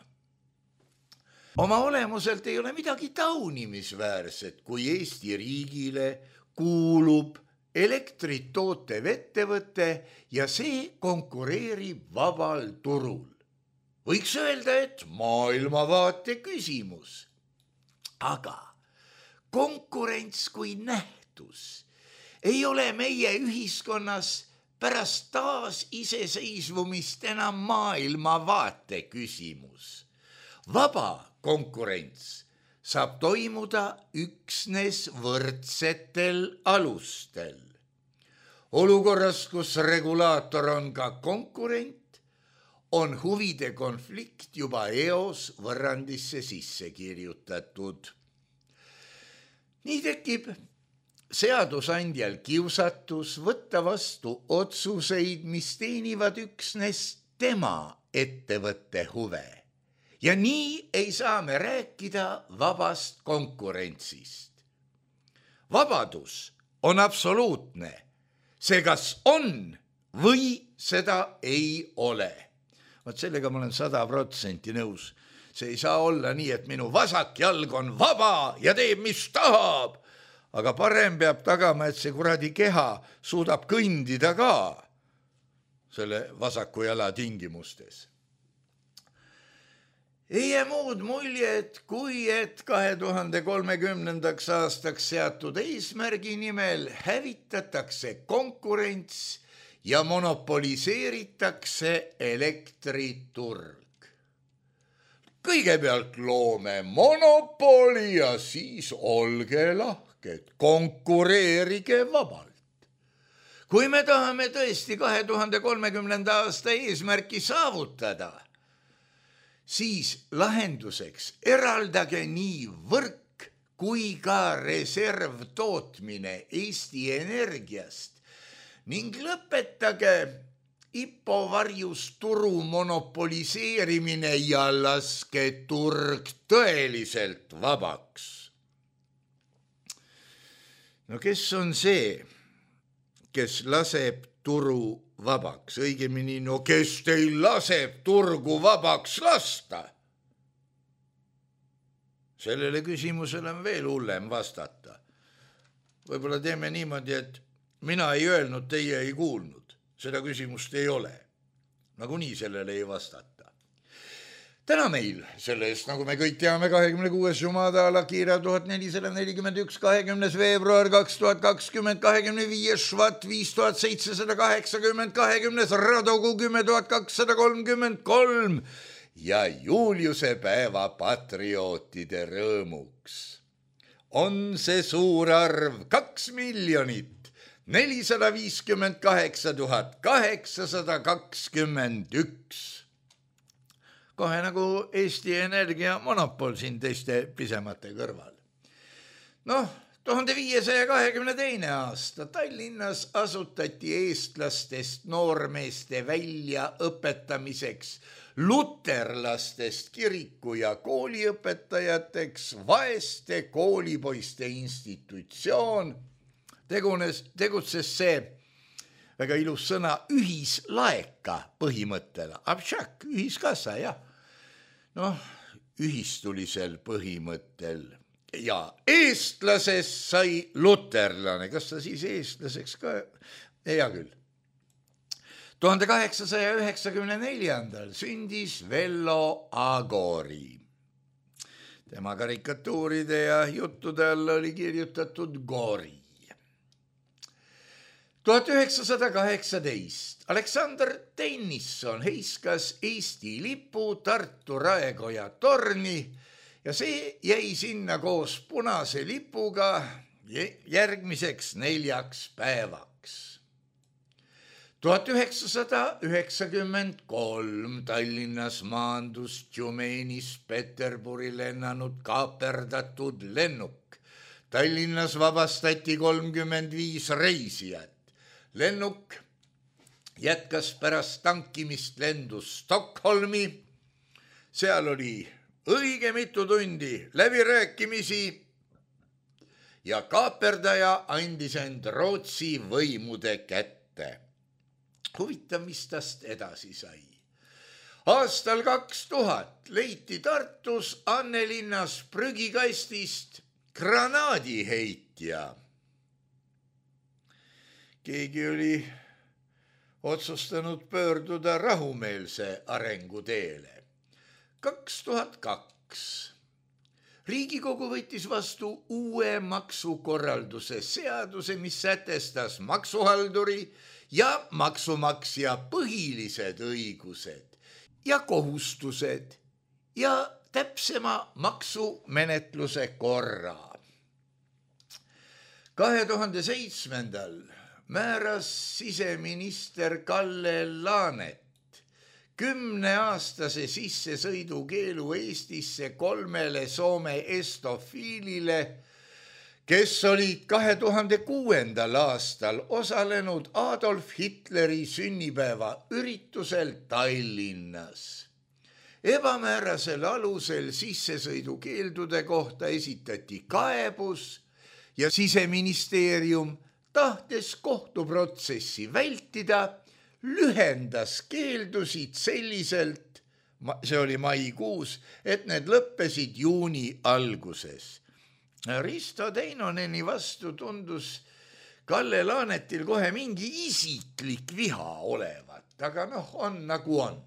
Oma olemuselt ei ole midagi taunimisväärset, kui Eesti riigile kuulub elektrit tootev ettevõte ja see konkureerib vabal turul. Võiks öelda, et maailmavaate küsimus. Aga konkurents kui nähtus ei ole meie ühiskonnas pärast taas iseseisvumist enam maailmavaate küsimus. Vaba konkurents saab toimuda üksnes võrdsetel alustel. Olukorras, kus regulaator on ka konkurent, on huvide konflikt juba eos võrrandisse sisse kirjutatud. Nii tekib seadusandjal kiusatus võtta vastu otsuseid, mis teenivad üksnes tema ettevõtte huve. Ja nii ei saa me rääkida vabast konkurentsist. Vabadus on absoluutne. See kas on või seda ei ole. Vaat sellega ma olen sada protsenti nõus. See ei saa olla nii, et minu vasak jalg on vaba ja teeb, mis tahab. Aga parem peab tagama, et see kuradi keha suudab kõndida ka selle vasaku jala tingimustes. Ei muud muljet, kui et kahe tuhande kolmekümnendaks aastaks seatud eesmärgi nimel hävitatakse konkurents ja monopoliseeritakse elektriturg. Kõigepealt loome monopoli ja siis olge lahked, konkureerige vabalt. Kui me tahame tõesti kahe tuhande kolmekümnenda aasta eesmärki saavutada, siis lahenduseks eraldage nii võrk kui ka reservtootmine Eesti Energiast ning lõpetage I P O varjus turu monopoliseerimine ja laske turg tõeliselt vabaks. No kes on see, kes laseb turu vabaks? Õigemini, no kes teil laseb turgu vabaks lasta? Sellele küsimusele on veel hullem vastata. Võib-olla teeme niimoodi, et mina ei öelnud, teie ei kuulnud. Seda küsimust ei ole. Nagunii sellele ei vastata. Täna meil selle eest, nagu me kõik teame, kahekümne kuues Jumadala kiire tuhat nelisada nelikümmend üks, kahekümnes veebruar kaks tuhat kakskümmend, kahekümne viies Švat viis tuhat seitsesada kaheksakümmend, kahekümnes Radogu kümme tuhat kakssada kolmkümmend kolm ja Juliuse päeva patriootide rõõmuks. On see suur arv kaks miljonit nelisada viiskümmend kaheksa tuhat kaheksasada kakskümmend üks. Kohe nagu Eesti Energia monopol siin teiste pisemate kõrval. Noh, tuhande viiesaja kahekümne teine aasta Tallinnas asutati eestlastest noormeeste väljaõpetamiseks luterlastest kiriku- ja kooliõpetajateks vaeste koolipoiste institutsioon. Tegunes, tegutses see väga ilus sõna ühislaeka põhimõttele. Abšak, ühiskassa, jah. Noh, ühistulisel põhimõttel. Ja eestlasest sai luterlane. Kas ta siis eestlaseks ka? Hea küll. tuhande kaheksasaja üheksakümne neljandal sündis Vello Agori. Tema karikatuuride ja juttude all oli kirjutatud Gori. tuhat üheksasada kaheksateist Aleksander Tennyson heiskas Eesti lipu Tartu Raekoja torni ja see jäi sinna koos punase lipuga järgmiseks neljaks päevaks. tuhat üheksasada üheksakümmend kolm Tallinnas maandus Tšumeenist Peterburi lennanud kaaperdatud lennuk. Tallinnas vabastati kolmkümmend viis reisijat. Lennuk jätkas pärast tankimist lendu Stockholmi. Seal oli õige mitu tundi läbirääkimisi ja kaaperdaja andis end Rootsi võimude kätte. Huvitav, mis tast edasi sai. Aastal kaks tuhat leiti Tartus Annelinnas prügikastist granaadiheitja. Keegi oli otsustanud pöörduda rahumeelse arenguteele. kaks tuhat kaks Riigikogu võttis vastu uue maksukorralduse seaduse, mis sätestas maksuhalduri ja maksumaksja põhilised õigused ja kohustused ja täpsema maksumenetluse korra. kahe tuhande seitsmendal määras siseminister Kalle Laanet kümneaastase sissesõidukeelu Eestisse kolmele Soome estofiilile, kes olid kahe tuhande kuuendal aastal osalenud Adolf Hitleri sünnipäeva üritusel Tallinnas. Ebamäärasel alusel sissesõidukeeldude kohta esitati kaebus ja Siseministeerium tahtes kohtuprotsessi vältida, lühendas keeldusid selliselt, see oli maikuus, et need lõppesid juuni alguses. Risto Teinoneni vastu tundus Kalle Laanetil kohe mingi isiklik viha olevat, aga noh, on nagu on.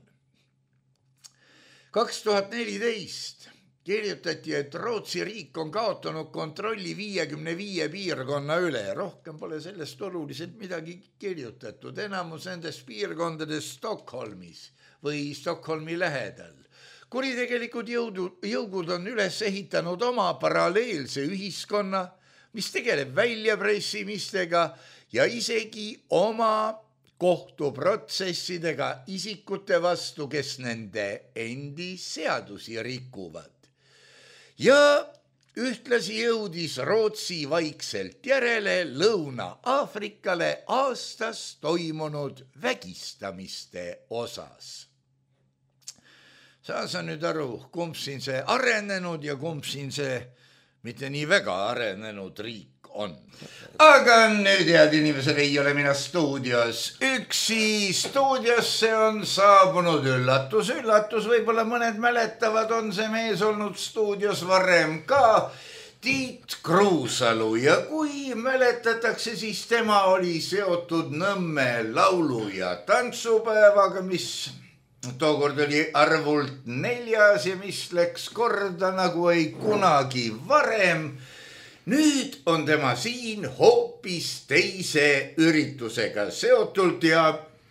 kaks tuhat neliteist kirjutati, et Rootsi riik on kaotanud kontrolli viiekümne viie piirkonna üle. Rohkem pole sellest oluliselt midagi kirjutatud. Enamus nendest piirkondades Stockholmis või Stockholmi lähedal. Kuritegelikud jõudu, jõugud on üles ehitanud oma paralleelse ühiskonna, mis tegeleb väljapressimistega ja isegi oma kohtuprotsessidega isikute vastu, kes nende endi seadusi rikuvad. Ja ühtlasi jõudis Rootsi vaikselt järele Lõuna-Aafrikale aastas toimunud vägistamiste osas. Saa sa nüüd aru, kumb siin see arenenud ja kumb siin see mitte nii väga arenenud riik on. Aga nüüd, head inimesed, ei ole mina stuudios üksi. Stuudiosse on saabunud üllatus, üllatus, võib-olla mõned mäletavad, on see mees olnud stuudios varem ka, Tiit Kruusalu, ja kui mäletatakse, siis tema oli seotud Nõmme laulu- ja tantsupäevaga, mis tookord oli arvult neljas ja mis läks korda nagu ei kunagi varem. Nüüd on tema siin hoopis teise üritusega seotult ja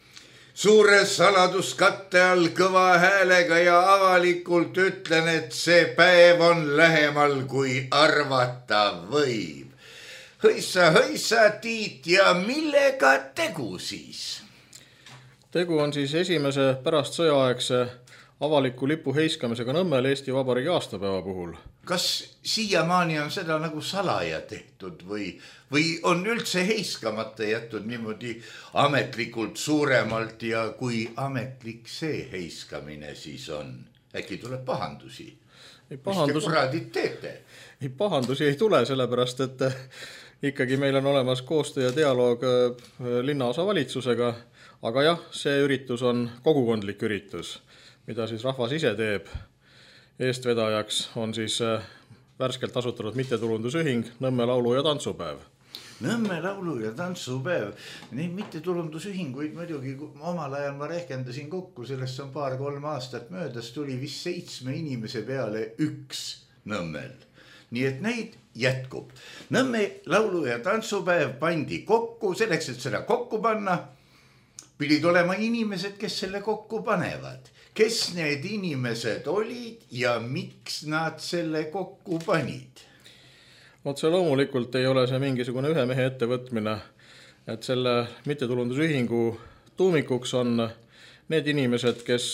suure saladuskatte all kõva häälega ja avalikult ütlen, et see päev on lähemal kui arvata võib. Hõissa, hõissa, Tiit, ja millega tegu siis? Tegu on siis esimese pärast sõjaaegse avaliku lipu heiskamisega Nõmmel Eesti Vabariigi aastapäeva puhul. Kas siiamaani on seda nagu salaja tehtud või, või on üldse heiskamata jätud niimoodi ametlikult suuremalt ja kui ametlik see heiskamine siis on? Äkki tuleb pahandusi? Ei, pahandus... Mis te kuradid teete? Ei, pahandusi ei tule, sellepärast, et ikkagi meil on olemas koostöö ja dialoog linnaosa valitsusega, aga jah, see üritus on kogukondlik üritus, mida siis rahvas ise teeb. Eestvedajaks on siis värskelt asutatud mittetulundusühing Nõmme laulu- ja tantsupäev. Nõmme laulu- ja tantsupäev. Neid mittetulundusühinguid muidugi omal ajal ma rehkendasin kokku, sellest on paar-kolm aastat möödas, tuli vist seitsme inimese peale üks Nõmmel. Nii et neid jätkub. Nõmme laulu- ja tantsupäev pandi kokku, selleks, et seda kokku panna, pidid olema inimesed, kes selle kokku panevad. Kes need inimesed olid ja miks nad selle kokku panid? Otse loomulikult ei ole see mingisugune ühe mehe ettevõtmine, et selle mittetulundusühingu tuumikuks on need inimesed, kes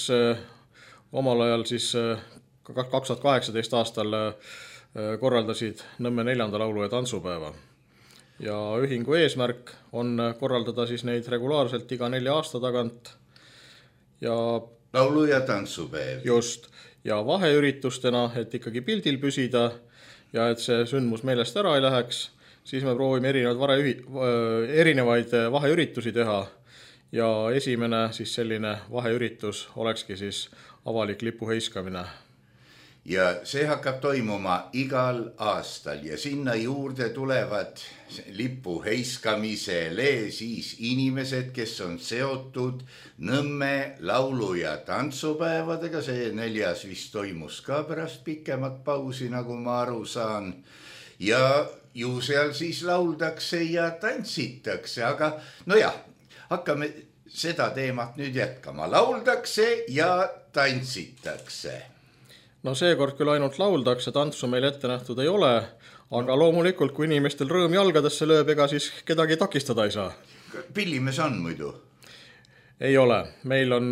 omal ajal siis kaks tuhat kaheksateist aastal korraldasid Nõmme neljanda laulu- ja tantsupäeva. Ja ühingu eesmärk on korraldada siis neid regulaarselt iga nelja aasta tagant ja laulu- ja tantsupäev. Just. Ja vaheüritustena, et ikkagi pildil püsida ja et see sündmus meelest ära ei läheks, siis me proovime erinevaid, vareühi, erinevaid vaheüritusi teha. Ja esimene siis selline vaheüritus olekski siis avalik lipu heiskamine. Ja see hakkab toimuma igal aastal ja sinna juurde tulevad lipu heiskamisele siis inimesed, kes on seotud Nõmme laulu- ja tantsupäevadega. See neljas vist toimus ka pärast pikemat pausi, nagu ma aru saan. Ja ju seal siis lauldakse ja tantsitakse, aga no jah, hakkame seda teemat nüüd jätkama. Lauldakse ja tantsitakse. No seekord küll ainult lauldakse, tantsu meil ette nähtud ei ole, aga loomulikult, kui inimestel rõõm jalgadesse lööb, ega siis kedagi takistada ei saa. Pillimees on muidu? Ei ole. Meil on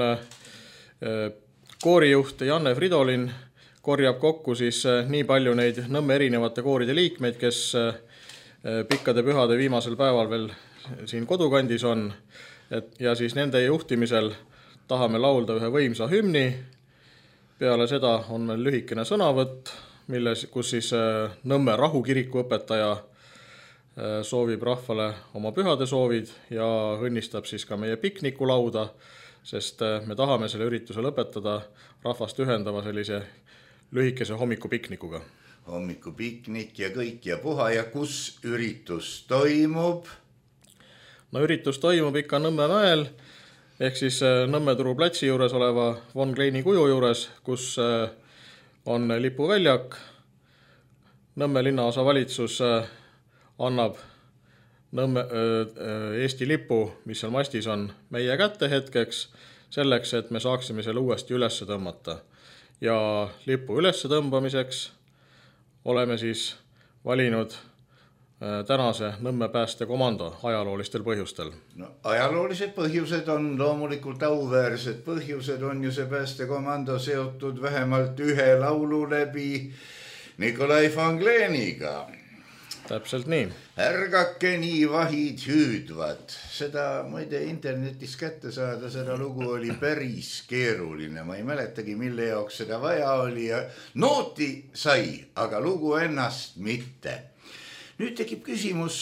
koorijuht Janne Fridolin, korjab kokku siis nii palju neid Nõmme erinevate kooride liikmeid, kes pikkade pühade viimasel päeval veel siin kodukandis on. Ja siis nende juhtimisel tahame laulda ühe võimsa hümni. Peale seda on meil lühikene sõnavõtt, milles, kus siis Nõmme rahukiriku õpetaja soovib rahvale oma pühade soovid ja õnnistab siis ka meie piknikulauda, sest me tahame selle ürituse lõpetada rahvast ühendava sellise lühikese hommikupiknikuga. Hommikupiknik ja kõik ja puha ja kus üritus toimub? No üritus toimub ikka Nõmme mäel, ehk siis Nõmme Turu platsi juures oleva Von Kleini kuju juures, kus on lipuväljak. Nõmme linnaosa valitsus annab Nõmme, Eesti lipu, mis seal mastis on, meie kätte hetkeks, selleks, et me saaksime selle uuesti üles tõmmata. Ja lipu üles tõmbamiseks oleme siis valinud tänase Nõmme päästekomando ajaloolistel põhjustel? No, ajaloolised põhjused on loomulikult auväärsed põhjused, on ju see päästekomando seotud vähemalt ühe laulu läbi Nikolai von Gleniga. Täpselt nii. Ärgake nii vahid hüüdvad. Seda muide internetis kätte saada, seda lugu oli päris keeruline. Ma ei mäletagi, mille jaoks seda vaja oli. Ja nooti sai, aga lugu ennast mitte. Nüüd tekib küsimus,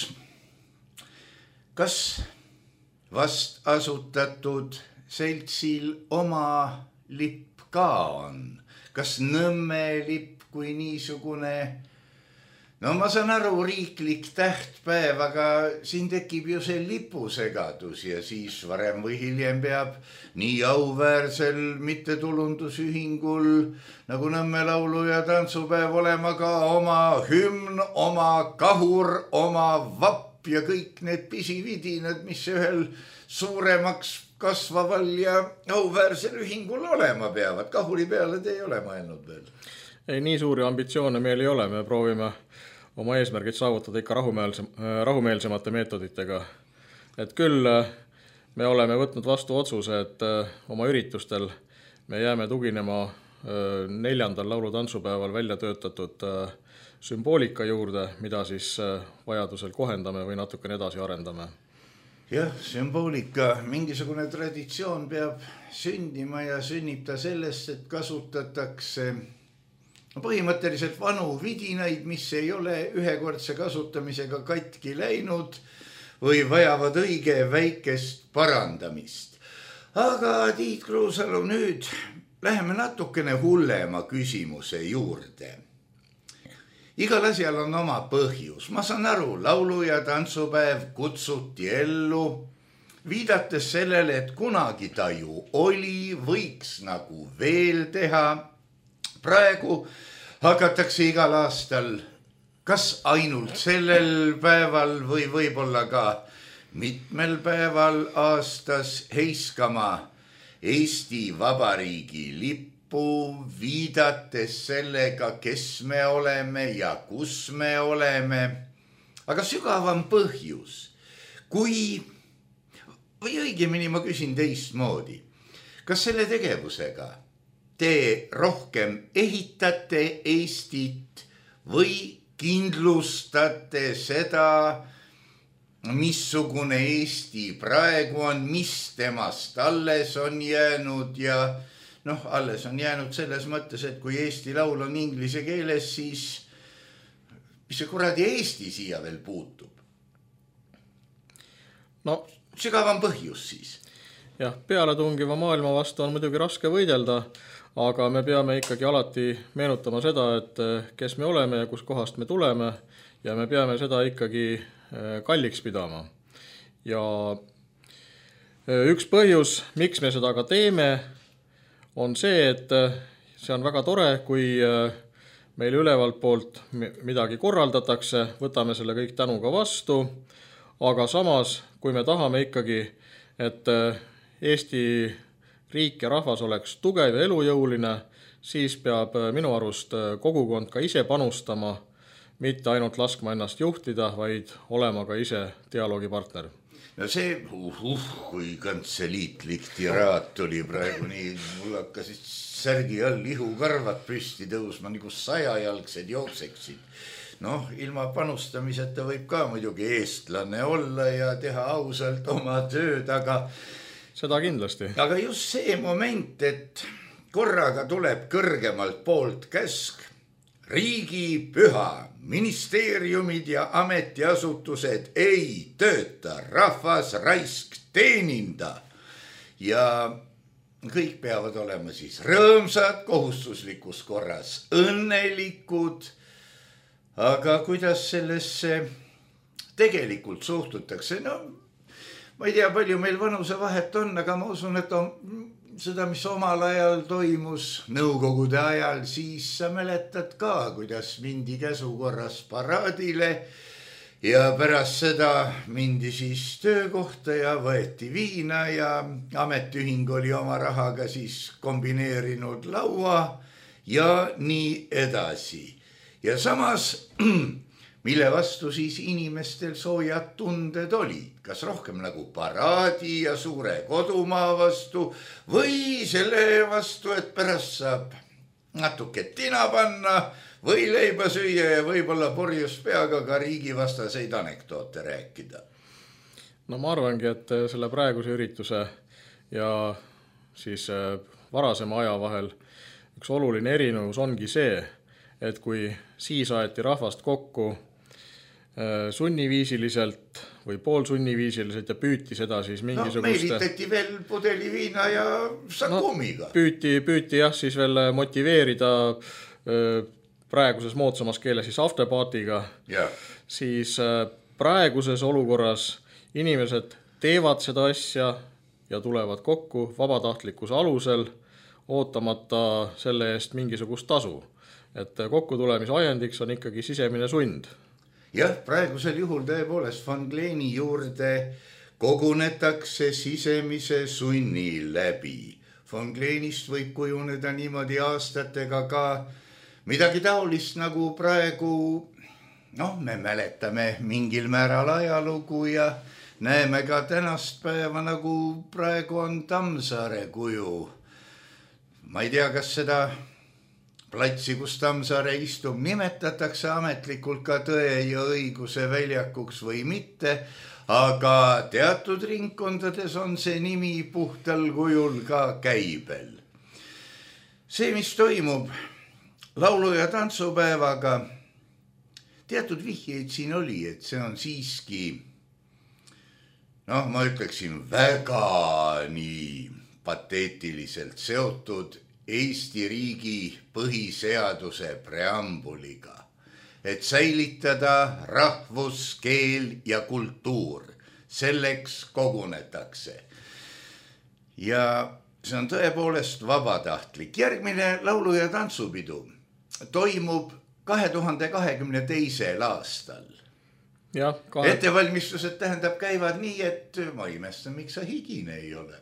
kas vast asutatud seltsil oma lipp ka on? Kas Nõmme lipp kui niisugune... No ma saan aru, riiklik tähtpäev, aga siin tekib ju see lipusegadus ja siis varem või hiljem peab nii auväärsel mittetulundusühingul nagu Nõmme laulu- ja tantsupäev olema ka oma hümn, oma kahur, oma vapp ja kõik need pisividinad, mis ühel suuremaks kasvaval ja auväärsel ühingul olema peavad. Kahuri peale te ei ole mõelnud veel? Ei, nii suuri ambitsioone meil ei ole, me proovime oma eesmärgid saavutada ikka rahumeelsem, rahumeelsemate meetoditega. Et küll me oleme võtnud vastu otsuse, et oma üritustel me jääme tuginema neljandal laulu-tantsupäeval välja töötatud sümboolika juurde, mida siis vajadusel kohendame või natukene edasi arendame. Jah, sümboolika, mingisugune traditsioon peab sündima ja sünnib ta sellest, et kasutatakse põhimõtteliselt vanu vidinaid, mis ei ole ühekordse kasutamisega katki läinud või vajavad õige väikest parandamist. Aga Tiit Kruusalu, nüüd läheme natukene hullema küsimuse juurde. Igal asjal on oma põhjus. Ma saan aru, laulu- ja tantsupäev kutsuti ellu, viidates sellele, et kunagi ta ju oli, võiks nagu veel teha. Praegu hakatakse igal aastal kas ainult sellel päeval või võib-olla ka mitmel päeval aastas heiskama Eesti Vabariigi lippu, viidates sellega, kes me oleme ja kus me oleme. Aga sügavam põhjus, kui, või õigemini ma küsin teistmoodi, kas selle tegevusega te rohkem ehitate Eestit või kindlustate seda, missugune Eesti praegu on, mis temast alles on jäänud ja noh, alles on jäänud selles mõttes, et kui Eesti laul on inglise keeles, siis mis see kuradi Eesti siia veel puutub? No, sügavam põhjus siis. Jah, pealetungiva maailma vastu on muidugi raske võidelda, aga me peame ikkagi alati meenutama seda, et kes me oleme ja kus kohast me tuleme ja me peame seda ikkagi kalliks pidama. Ja üks põhjus, miks me seda ka teeme, on see, et see on väga tore, kui meil ülevalt poolt midagi korraldatakse, võtame selle kõik tänuga vastu, aga samas, kui me tahame ikkagi, et Eesti riik ja rahvas oleks tugev ja elujõuline, siis peab minu arust kogukond ka ise panustama, mitte ainult laskma ennast juhtida, vaid olema ka ise dialoogipartner. No see, uh, uh, kui kantseliitlik tiraat tuli praegu nii, mul hakkasid särgi all ihukarvad püsti tõusma, nagu sajajalgsed jookseksid. Noh, ilma panustamiseta võib ka muidugi eestlane olla ja teha ausalt oma tööd, aga seda kindlasti. Aga just see moment, et korraga tuleb kõrgemalt poolt käsk, riigi püha, ministeeriumid ja ametiasutused ei tööta, rahvas raisk teeninda ja kõik peavad olema siis rõõmsad, kohustuslikus korras õnnelikud, aga kuidas sellesse tegelikult suhtutakse? No, ma ei tea, palju meil vanuse vahet on, aga ma usun, et on seda, mis omal ajal toimus nõukogude ajal, siis sa mäletad ka, kuidas mindi käsukorras paraadile ja pärast seda mindi siis töökohta ja võeti viina ja ametiühing oli oma rahaga siis kombineerinud laua ja nii edasi. Ja samas mille vastu siis inimestel soojad tunded olid, kas rohkem nagu paraadi ja suure kodumaa vastu või selle vastu, et pärast saab natuke tina panna või leiba süüa ja võib-olla porjus peaga ka riigivastaseid anekdoote rääkida. No ma arvangi, et selle praeguse ürituse ja siis varasema aja vahel üks oluline erinevus ongi see, et kui siis aeti rahvast kokku sunniviisiliselt või poolsunniviisiliselt ja püüti seda siis mingisuguste... No meelitati veel pudeli viina ja sakumiga. No, püüti, püüti jah siis veel motiveerida praeguses moodsamas keeles siis afterparty'ga. Ja. Siis praeguses olukorras inimesed teevad seda asja ja tulevad kokku vabatahtlikkuse alusel, ootamata selle eest mingisugust tasu. Et kokkutulemise ajendiks on ikkagi sisemine sund. Jah, praegusel juhul tõepoolest Van Gleeni juurde kogunetakse sisemise sunni läbi. Van Gleenist võib kujuneda niimoodi aastatega ka midagi taolist nagu praegu, noh, me mäletame mingil määral ajalugu ja näeme ka tänast päeva nagu praegu on Tammsaare kuju. Ma ei tea, kas seda platsi, kus Tammsaare istub, nimetatakse ametlikult ka Tõe ja õiguse väljakuks või mitte, aga teatud ringkondades on see nimi puhtal kujul ka käibel. See, mis toimub laulu- ja tantsupäevaga, teatud vihjeid siin oli, et see on siiski, noh, ma ütleksin väga nii pateetiliselt seotud Eesti riigi põhiseaduse preambuliga, et säilitada rahvus, keel ja kultuur. Selleks kogunetakse. Ja see on tõepoolest vabatahtlik. Järgmine laulu- ja tantsupidu toimub kahe tuhande kahekümne teisel aastal. Ja, kahe... Ettevalmistused tähendab käivad nii, et ma imestan, miks sa higine ei ole.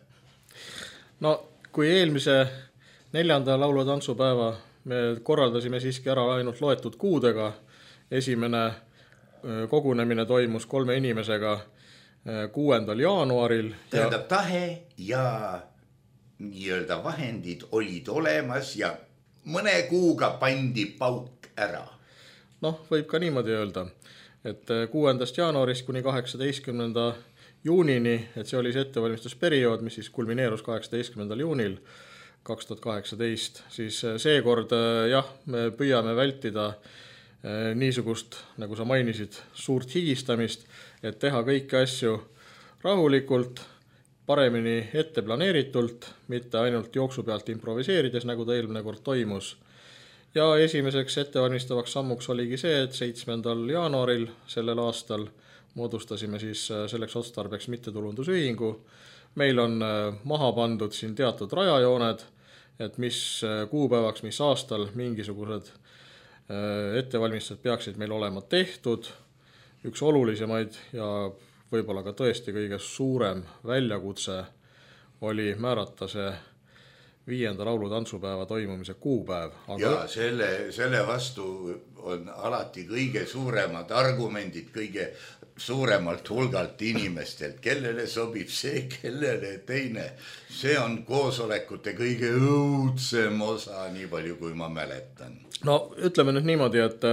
No, kui eelmise neljanda laulu- ja tantsupäeva me korraldasime siiski ära ainult loetud kuudega. Esimene kogunemine toimus kolme inimesega kuuendal jaanuaril. Tähendab, tahe ja nii-öelda vahendid olid olemas ja mõne kuuga pandi pauk ära. Noh, võib ka niimoodi öelda, et kuuendast jaanuarist kuni kaheksateistkümnenda juunini, et see oli see ettevalmistusperiood, mis siis kulmineerus kaheksateistkümnendal juunil kaks tuhat kaheksateist, siis seekord jah, me püüame vältida niisugust, nagu sa mainisid, suurt higistamist, et teha kõiki asju rahulikult, paremini ette planeeritult, mitte ainult jooksu pealt improviseerides, nagu ta eelmine kord toimus. Ja esimeseks ettevalmistavaks sammuks oligi see, et seitsmendal jaanuaril sellel aastal moodustasime siis selleks otstarbeks mittetulundusühingu. Meil on maha pandud siin teatud rajajooned, et mis kuupäevaks, mis aastal mingisugused ettevalmistused peaksid meil olema tehtud. Üks olulisemaid ja võib-olla ka tõesti kõige suurem väljakutse oli määrata see viienda laulu- tantsupäeva toimumise kuupäev. Aga... Ja selle, selle vastu on alati kõige suuremad argumendid, kõige suuremalt hulgalt inimestelt, kellele sobib see, kellele teine. See on koosolekute kõige õudsem osa, nii palju kui ma mäletan. No ütleme nüüd niimoodi, et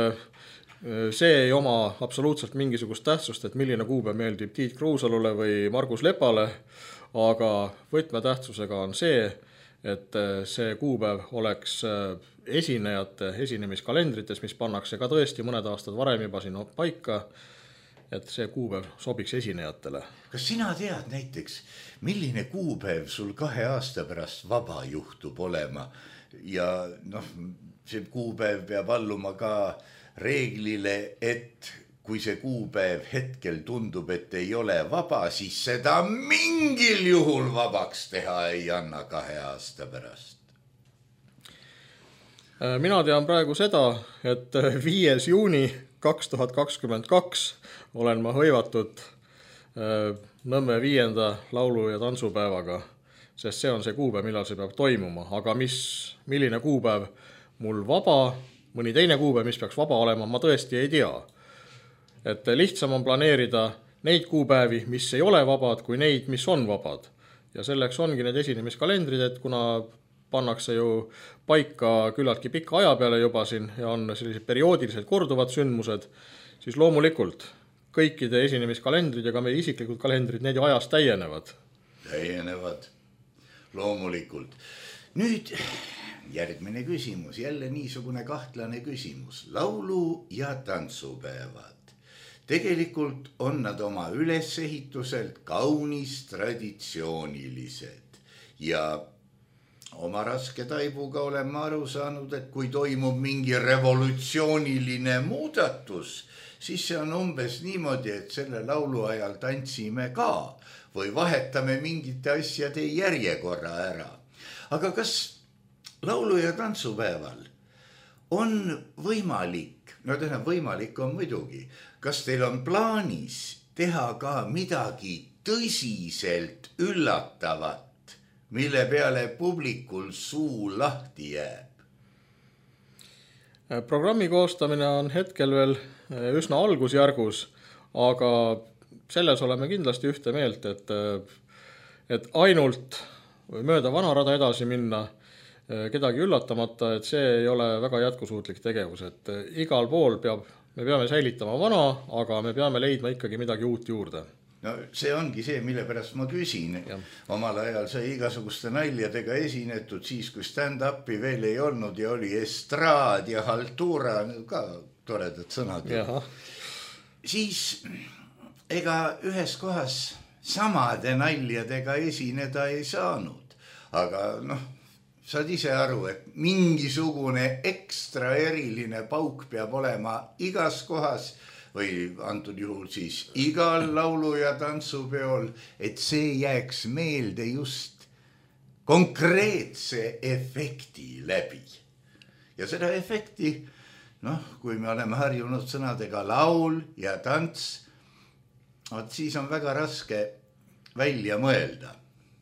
see ei oma absoluutselt mingisugust tähtsust, et milline kuupäev meeldib Tiit Kruusalule või Margus Lepale, aga võtmetähtsusega on see, et see kuupäev oleks esinejate esinemiskalendrites, mis pannakse ka tõesti mõned aastad varem juba siin paika, et see kuupäev sobiks esinejatele. Kas sina tead näiteks, milline kuupäev sul kahe aasta pärast vaba juhtub olema? Ja noh, see kuupäev peab alluma ka reeglile, et kui see kuupäev hetkel tundub, et ei ole vaba, siis seda mingil juhul vabaks teha ei anna kahe aasta pärast. Mina tean praegu seda, et viies juuni kaks tuhat kakskümmend kaks olen ma hõivatud Nõmme viienda laulu- ja tantsupäevaga, sest see on see kuupäev, millal see peab toimuma. Aga mis, milline kuupäev mul vaba, mõni teine kuupäev, mis peaks vaba olema, ma tõesti ei tea. et lihtsam on planeerida neid kuupäevi, mis ei ole vabad, kui neid, mis on vabad. Ja selleks ongi need esinemiskalendrid, et kuna pannakse ju paika küllaltki pikka aja peale juba siin ja on sellised perioodilised korduvad sündmused, siis loomulikult kõikide esinemiskalendrid ja ka meie isiklikud kalendrid, need ju ajas täienevad. Täienevad, loomulikult. Nüüd järgmine küsimus, jälle niisugune kahtlane küsimus. Laulu- ja tantsupäevad. Tegelikult on nad oma ülesehituselt kaunis traditsioonilised ja oma raske taibuga olen ma aru saanud, et kui toimub mingi revolutsiooniline muudatus, siis see on umbes niimoodi, et selle laulu ajal tantsime ka või vahetame mingite asjade järjekorra ära. Aga kas laulu- ja tantsupäeval on võimalik, no tähendab võimalik on muidugi, kas teil on plaanis teha ka midagi tõsiselt üllatavat, mille peale publikul suu lahti jääb? Programmi koostamine on hetkel veel üsna algusjärgus, aga selles oleme kindlasti ühte meelt, et, et ainult mööda vanarada edasi minna, kedagi üllatamata, et see ei ole väga jätkusuutlik tegevus, et igal pool peab, me peame säilitama vana, aga me peame leidma ikkagi midagi uut juurde. No see ongi see, mille pärast ma küsin. Ja. Omal ajal sai igasuguste naljadega esinetud siis, kui stand-upi veel ei olnud ja oli estraad ja haltuura, ka toredad sõnad. Jaha. Siis ega ühes kohas samade naljadega esineda ei saanud, aga noh, saad ise aru, et mingisugune ekstra eriline pauk peab olema igas kohas või antud juhul siis igal laulu- ja tantsupeol, et see jääks meelde just konkreetse efekti läbi. Ja seda efekti, noh, kui me oleme harjunud sõnadega laul ja tants, siis on väga raske välja mõelda.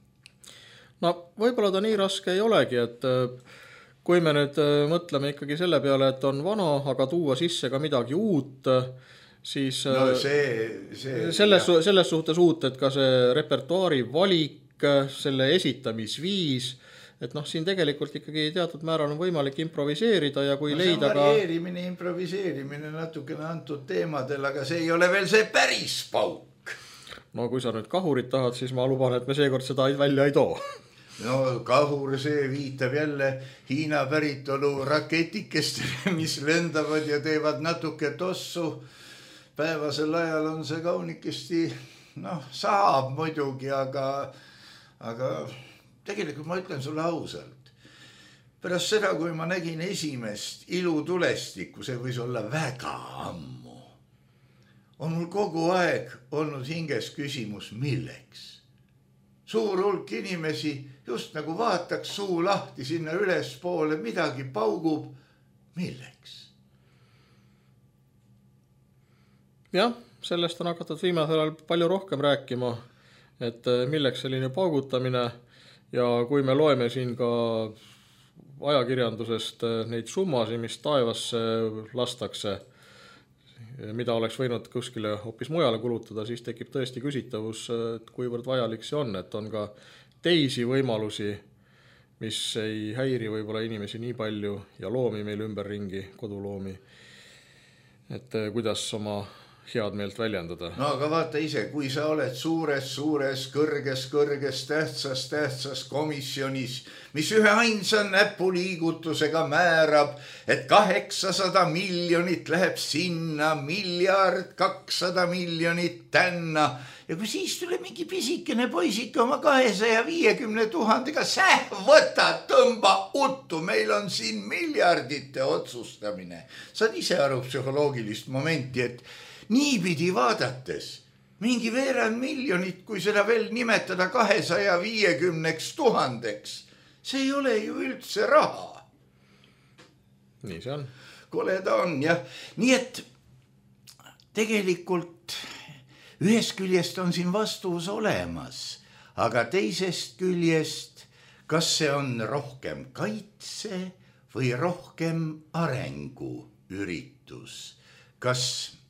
No võib-olla ta nii raske ei olegi, et kui me nüüd mõtleme ikkagi selle peale, et on vana, aga tuua sisse ka midagi uut, siis no see, see, selles, selles suhtes uut, et ka see repertuaari valik, selle esitamisviis, et noh, siin tegelikult ikkagi teatud määral on võimalik improviseerida ja kui no, leida ka... varieerimine, improviseerimine natukene antud teemadel, aga see ei ole veel see päris pauk. No kui sa nüüd kahurit tahad, siis ma luban, et me seekord seda välja ei too. No kahur see viitab jälle Hiina päritolu raketikestele, mis lendavad ja teevad natuke tossu. Päevasel ajal on see kaunikesti, noh, saab muidugi, aga, aga tegelikult ma ütlen sulle ausalt. Pärast seda, kui ma nägin esimest ilutulestikku, see võis olla väga ammu, on mul kogu aeg olnud hinges küsimus, milleks? Suur hulk inimesi just nagu vaataks suu lahti sinna üles poole, midagi paugub, milleks? Jah, sellest on hakatud viimasel ajal palju rohkem rääkima, et milleks selline paugutamine ja kui me loeme siin ka ajakirjandusest neid summasid, mis taevasse lastakse, mida oleks võinud kuskile hoopis mujale kulutada, siis tekib tõesti küsitavus, et kuivõrd vajalik see on, et on ka teisi võimalusi, mis ei häiri võib-olla inimesi nii palju ja loomi meil ümberringi, koduloomi, et kuidas oma head meelt väljendada. No aga vaata ise, kui sa oled suures, suures, kõrges, kõrges, tähtsas, tähtsas komisjonis, mis ühe ainsa näpuliigutusega määrab, et kaheksasada miljonit läheb sinna, miljard, kakssada miljonit tänna. Ja kui siis tule mingi pisikene poisike oma kahesaja viiekümne tuhandega, säh, võta, tõmba uttu, meil on siin miljardite otsustamine. Saad ise aru psühholoogilist momenti, et niipidi vaadates mingi veerand miljonit, kui seda veel nimetada kahesaja viiekümneks tuhandeks, see ei ole ju üldse raha. Nii see on. Koleda on, jah. Nii et tegelikult ühest küljest on siin vastus olemas, aga teisest küljest, kas see on rohkem kaitse või rohkem arengu üritus? Kas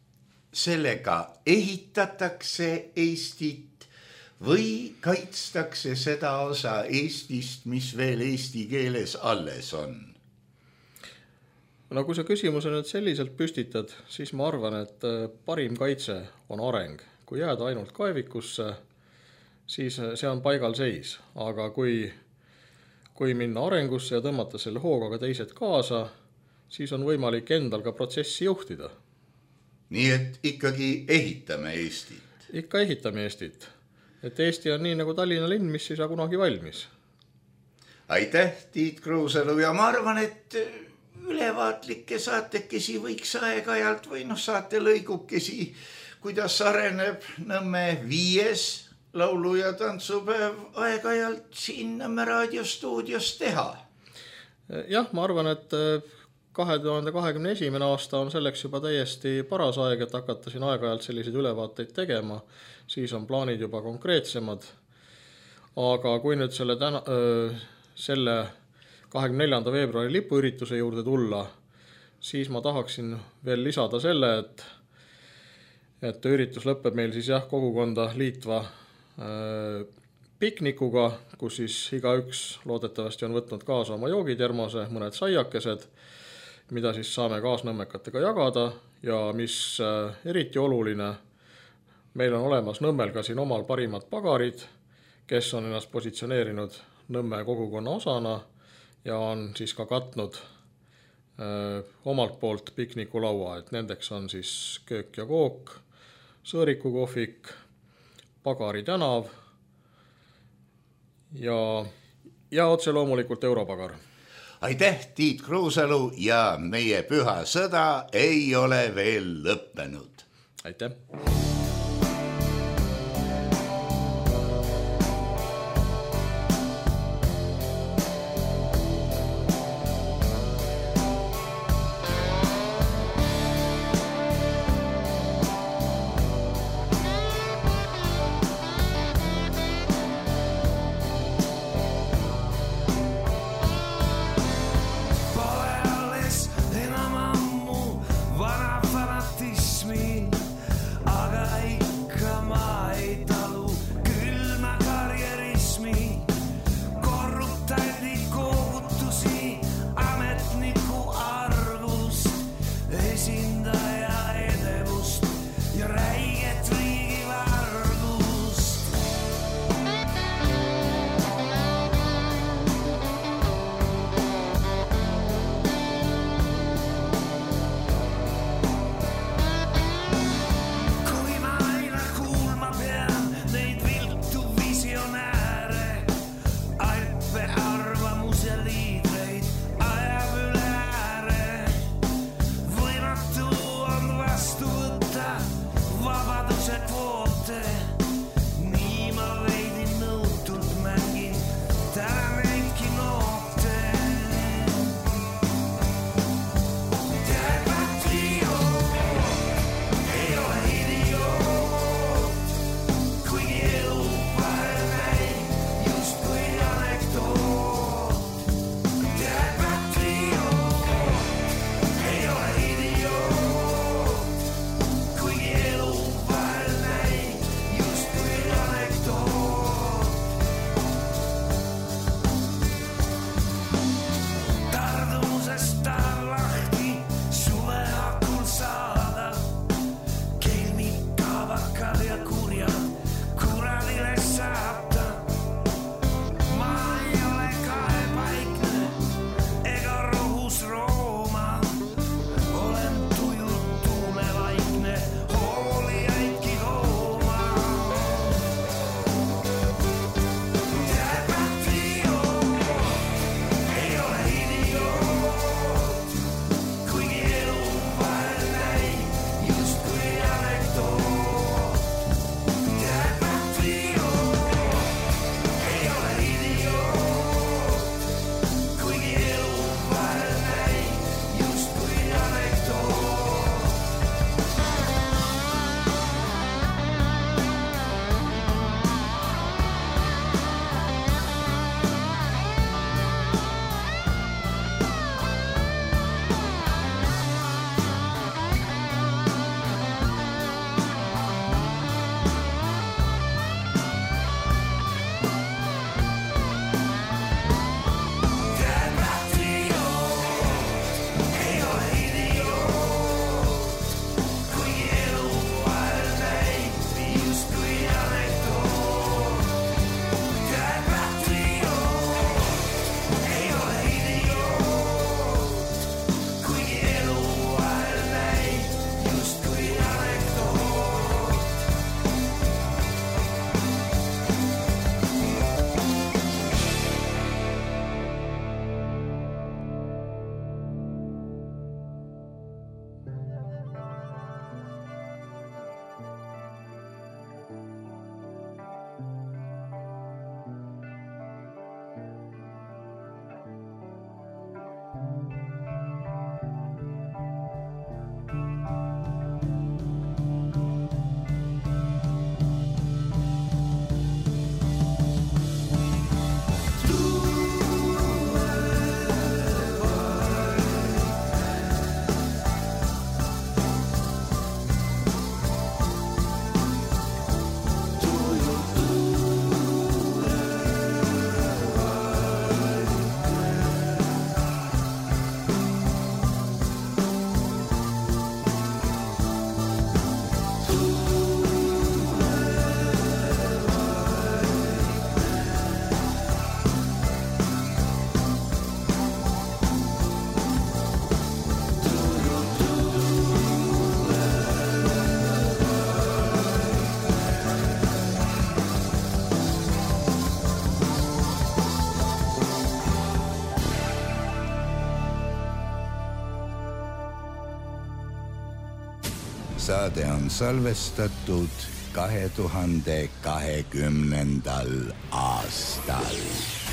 sellega ehitatakse Eestit või kaitstakse seda osa Eestist, mis veel eesti keeles alles on? No kui sa küsimuse nüüd selliselt püstitad, siis ma arvan, et parim kaitse on areng. Kui jääda ainult kaevikusse, siis see on paigal seis. Aga kui, kui minna arengusse ja tõmmata selle hooga ka teised kaasa, siis on võimalik endal ka protsessi juhtida. Nii et ikkagi ehitame Eestit? Ikka ehitame Eestit. Et Eesti on nii nagu Tallinna linn, mis ei saa kunagi valmis. Aitäh, Tiit Kruusalu, ja ma arvan, et ülevaatlikke saatekesi võiks aeg-ajalt või noh, saate lõigukesi, kuidas areneb Nõmme viies laulu- ja tantsupäev aeg-ajalt siin Nõmme raadiostuudios teha. Jah, ma arvan, et kahe tuhande kahekümne esimene aasta on selleks juba täiesti paras aeg, et hakata siin aeg-ajalt selliseid ülevaateid tegema, siis on plaanid juba konkreetsemad. Aga kui nüüd selle, täna, öö, selle kahekümne neljanda veebruari lipuürituse juurde tulla, siis ma tahaksin veel lisada selle, et, et üritus lõpeb meil siis jah kogukonda liitva äh, piknikuga, kus siis igaüks loodetavasti on võtnud kaasa oma joogitermose, mõned saiakesed, mida siis saame kaasnõmmekatega jagada ja mis äh, eriti oluline, meil on olemas Nõmmel ka siin omal parimad pagarid, kes on ennast positsioneerinud Nõmme kogukonna osana ja on siis ka katnud öö, omalt poolt piknikulaua, et nendeks on siis köök ja kook, sõõrikukohvik, Pagari tänav ja, ja otse loomulikult Europagar. Aitäh, Tiit Kruusalu, ja meie püha sõda ei ole veel lõppenud. Aitäh! Aga saade on salvestatud kahe tuhande kahekümnendal aastal.